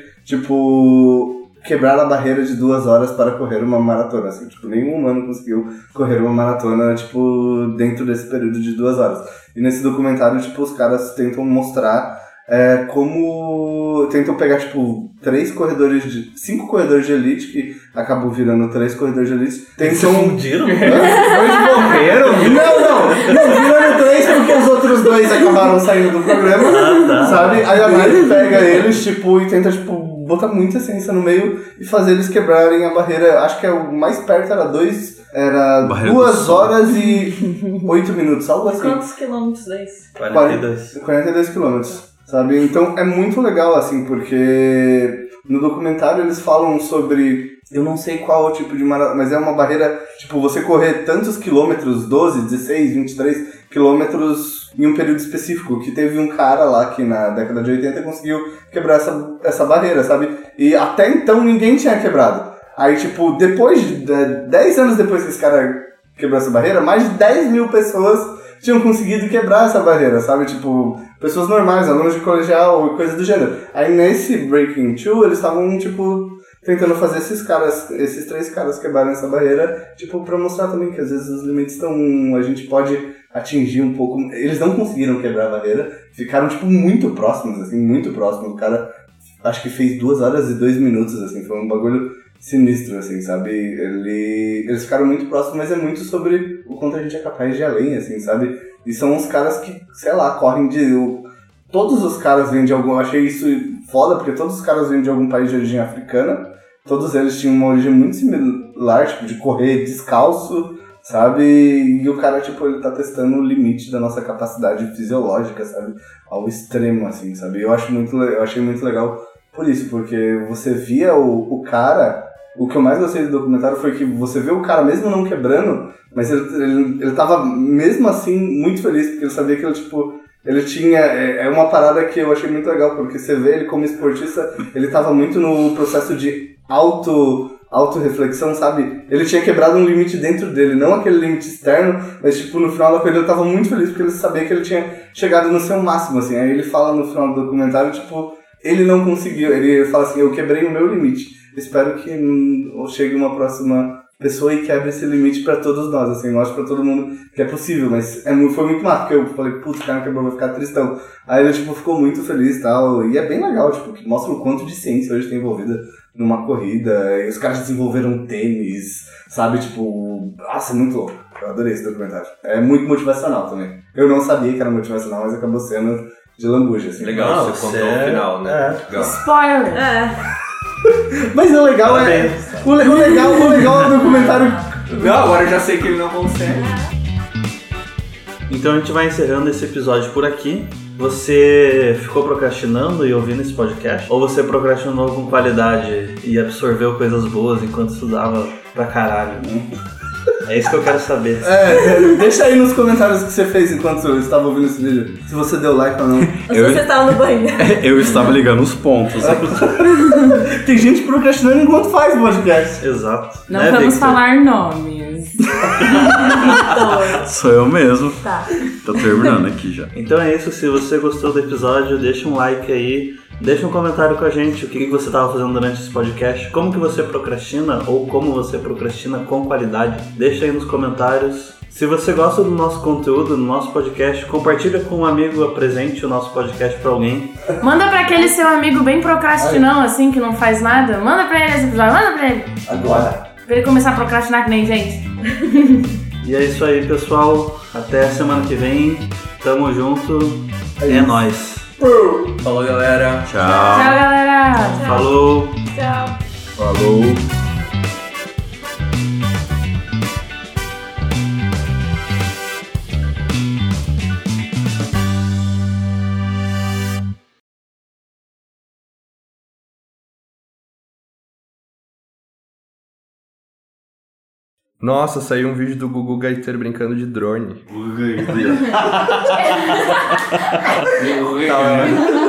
tipo, quebrar a barreira de duas horas para correr uma maratona. Assim, tipo, nenhum humano conseguiu correr uma maratona, tipo, dentro desse período de duas horas. E nesse documentário, tipo, os caras tentam mostrar é, como... Tentam pegar, tipo, três corredores de... Cinco corredores de elite, que acabam virando três corredores de elite. Tentam... Fundiram? Dois morreram? Não, não! Não, virando três porque os outros dois acabaram saindo do programa, Ah, tá. sabe? Aí a Mari pega eles, tipo, e tenta, tipo, botar muita ciência no meio e fazer eles quebrarem a barreira. Acho que é o mais perto era dois... Era Barreira do duas Sol. horas e oito minutos, algo assim. Quantos quilômetros é isso? quarenta e dois. quarenta e dois quilômetros, sabe? Então é muito legal, assim, porque no documentário eles falam sobre... Eu não sei qual é o tipo de maratona, mas é uma barreira, tipo, você correr tantos quilômetros, doze, dezesseis, vinte e três quilômetros em um período específico, que teve um cara lá que na década de oitenta conseguiu quebrar essa, essa barreira, sabe? E até então ninguém tinha quebrado. Aí, tipo, depois de dez anos depois que esse cara quebrou essa barreira, mais de dez mil pessoas tinham conseguido quebrar essa barreira, sabe? Tipo, pessoas normais, alunos de colegial e coisa do gênero. Aí nesse Breaking Two, eles estavam, tipo, tentando fazer esses caras, esses três caras quebrarem essa barreira, tipo, pra mostrar também que às vezes os limites estão... A gente pode atingir um pouco... Eles não conseguiram quebrar a barreira, ficaram, tipo, muito próximos, assim, muito próximos. O cara, acho que fez duas horas e dois minutos, assim, foi um bagulho sinistro, assim, sabe? Ele, eles ficaram muito próximos, mas é muito sobre o quanto a gente é capaz de ir além, assim, sabe? E são uns caras que, sei lá, correm de... Todos os caras vêm de algum... Eu achei isso foda, porque todos os caras vêm de algum país de origem africana. Todos eles tinham uma origem muito similar, tipo, de correr descalço, sabe? E o cara, tipo, ele tá testando o limite da nossa capacidade fisiológica, sabe? Ao extremo, assim, sabe? Eu, acho muito, eu achei muito legal por isso, porque você via o, o cara... O que eu mais gostei do documentário foi que você vê o cara, mesmo não quebrando, mas ele, ele, ele tava, mesmo assim, muito feliz, porque ele sabia que ele, tipo... Ele tinha... É, é uma parada que eu achei muito legal, porque você vê ele como esportista, ele tava muito no processo de auto... auto-reflexão, sabe? Ele tinha quebrado um limite dentro dele, não aquele limite externo, mas, tipo, no final da corrida ele tava muito feliz, porque ele sabia que ele tinha chegado no seu máximo, assim. Aí ele fala no final do documentário, tipo, ele não conseguiu, ele fala assim, eu quebrei o meu limite. Espero que hum, chegue uma próxima pessoa e quebre esse limite pra todos nós, assim, mostra pra todo mundo que é possível, mas é, foi muito massa, porque eu falei, putz, o cara quebrou, vai ficar tristão. Aí ele, tipo, ficou muito feliz e tal, e é bem legal, tipo, que mostra o quanto de ciência hoje tem envolvida numa corrida, e os caras desenvolveram tênis, sabe, tipo, nossa, muito louco. Eu adorei esse documentário. É muito motivacional também. Eu não sabia que era motivacional, mas acabou sendo de lambuja, assim. Legal, você contou é... o final, né? É. Legal. Spoiler! É. Mas o legal é... O, le- o legal, o legal é o documentário... Não, agora eu já sei que ele não consegue. Então a gente vai encerrando esse episódio por aqui. Você ficou procrastinando e ouvindo esse podcast? Ou você procrastinou com qualidade e absorveu coisas boas enquanto estudava pra caralho? É isso que eu quero saber. É, deixa aí nos comentários o que você fez enquanto eu estava ouvindo esse vídeo. Se você deu like ou não. Ou se você estava no banheiro. Eu estava ligando os pontos. Tem gente procrastinando enquanto faz o podcast. Exato. Não Né, vamos Victor? falar nomes. Sou eu mesmo. Tá. Tô terminando aqui já. Então é isso, se você gostou do episódio, deixa um like aí, deixa um comentário com a gente, o que você estava fazendo durante esse podcast, como que você procrastina ou como você procrastina com qualidade, deixa aí nos comentários. Se você gosta do nosso conteúdo, do nosso podcast, compartilha com um amigo, apresente o nosso podcast pra alguém. Manda pra aquele seu amigo bem procrastinão, assim, que não faz nada. Manda pra ele esse episódio, manda pra ele. Agora. Pra ele começar a procrastinar que nem gente. E é isso aí, pessoal. Até a semana que vem. Tamo junto. É, é nóis. Falou, galera. Tchau. Tchau, galera. Falou. Tchau. Falou. Nossa, saiu um vídeo do Gugu Gaiteiro brincando de drone. Gugu Gaiteiro. Tá,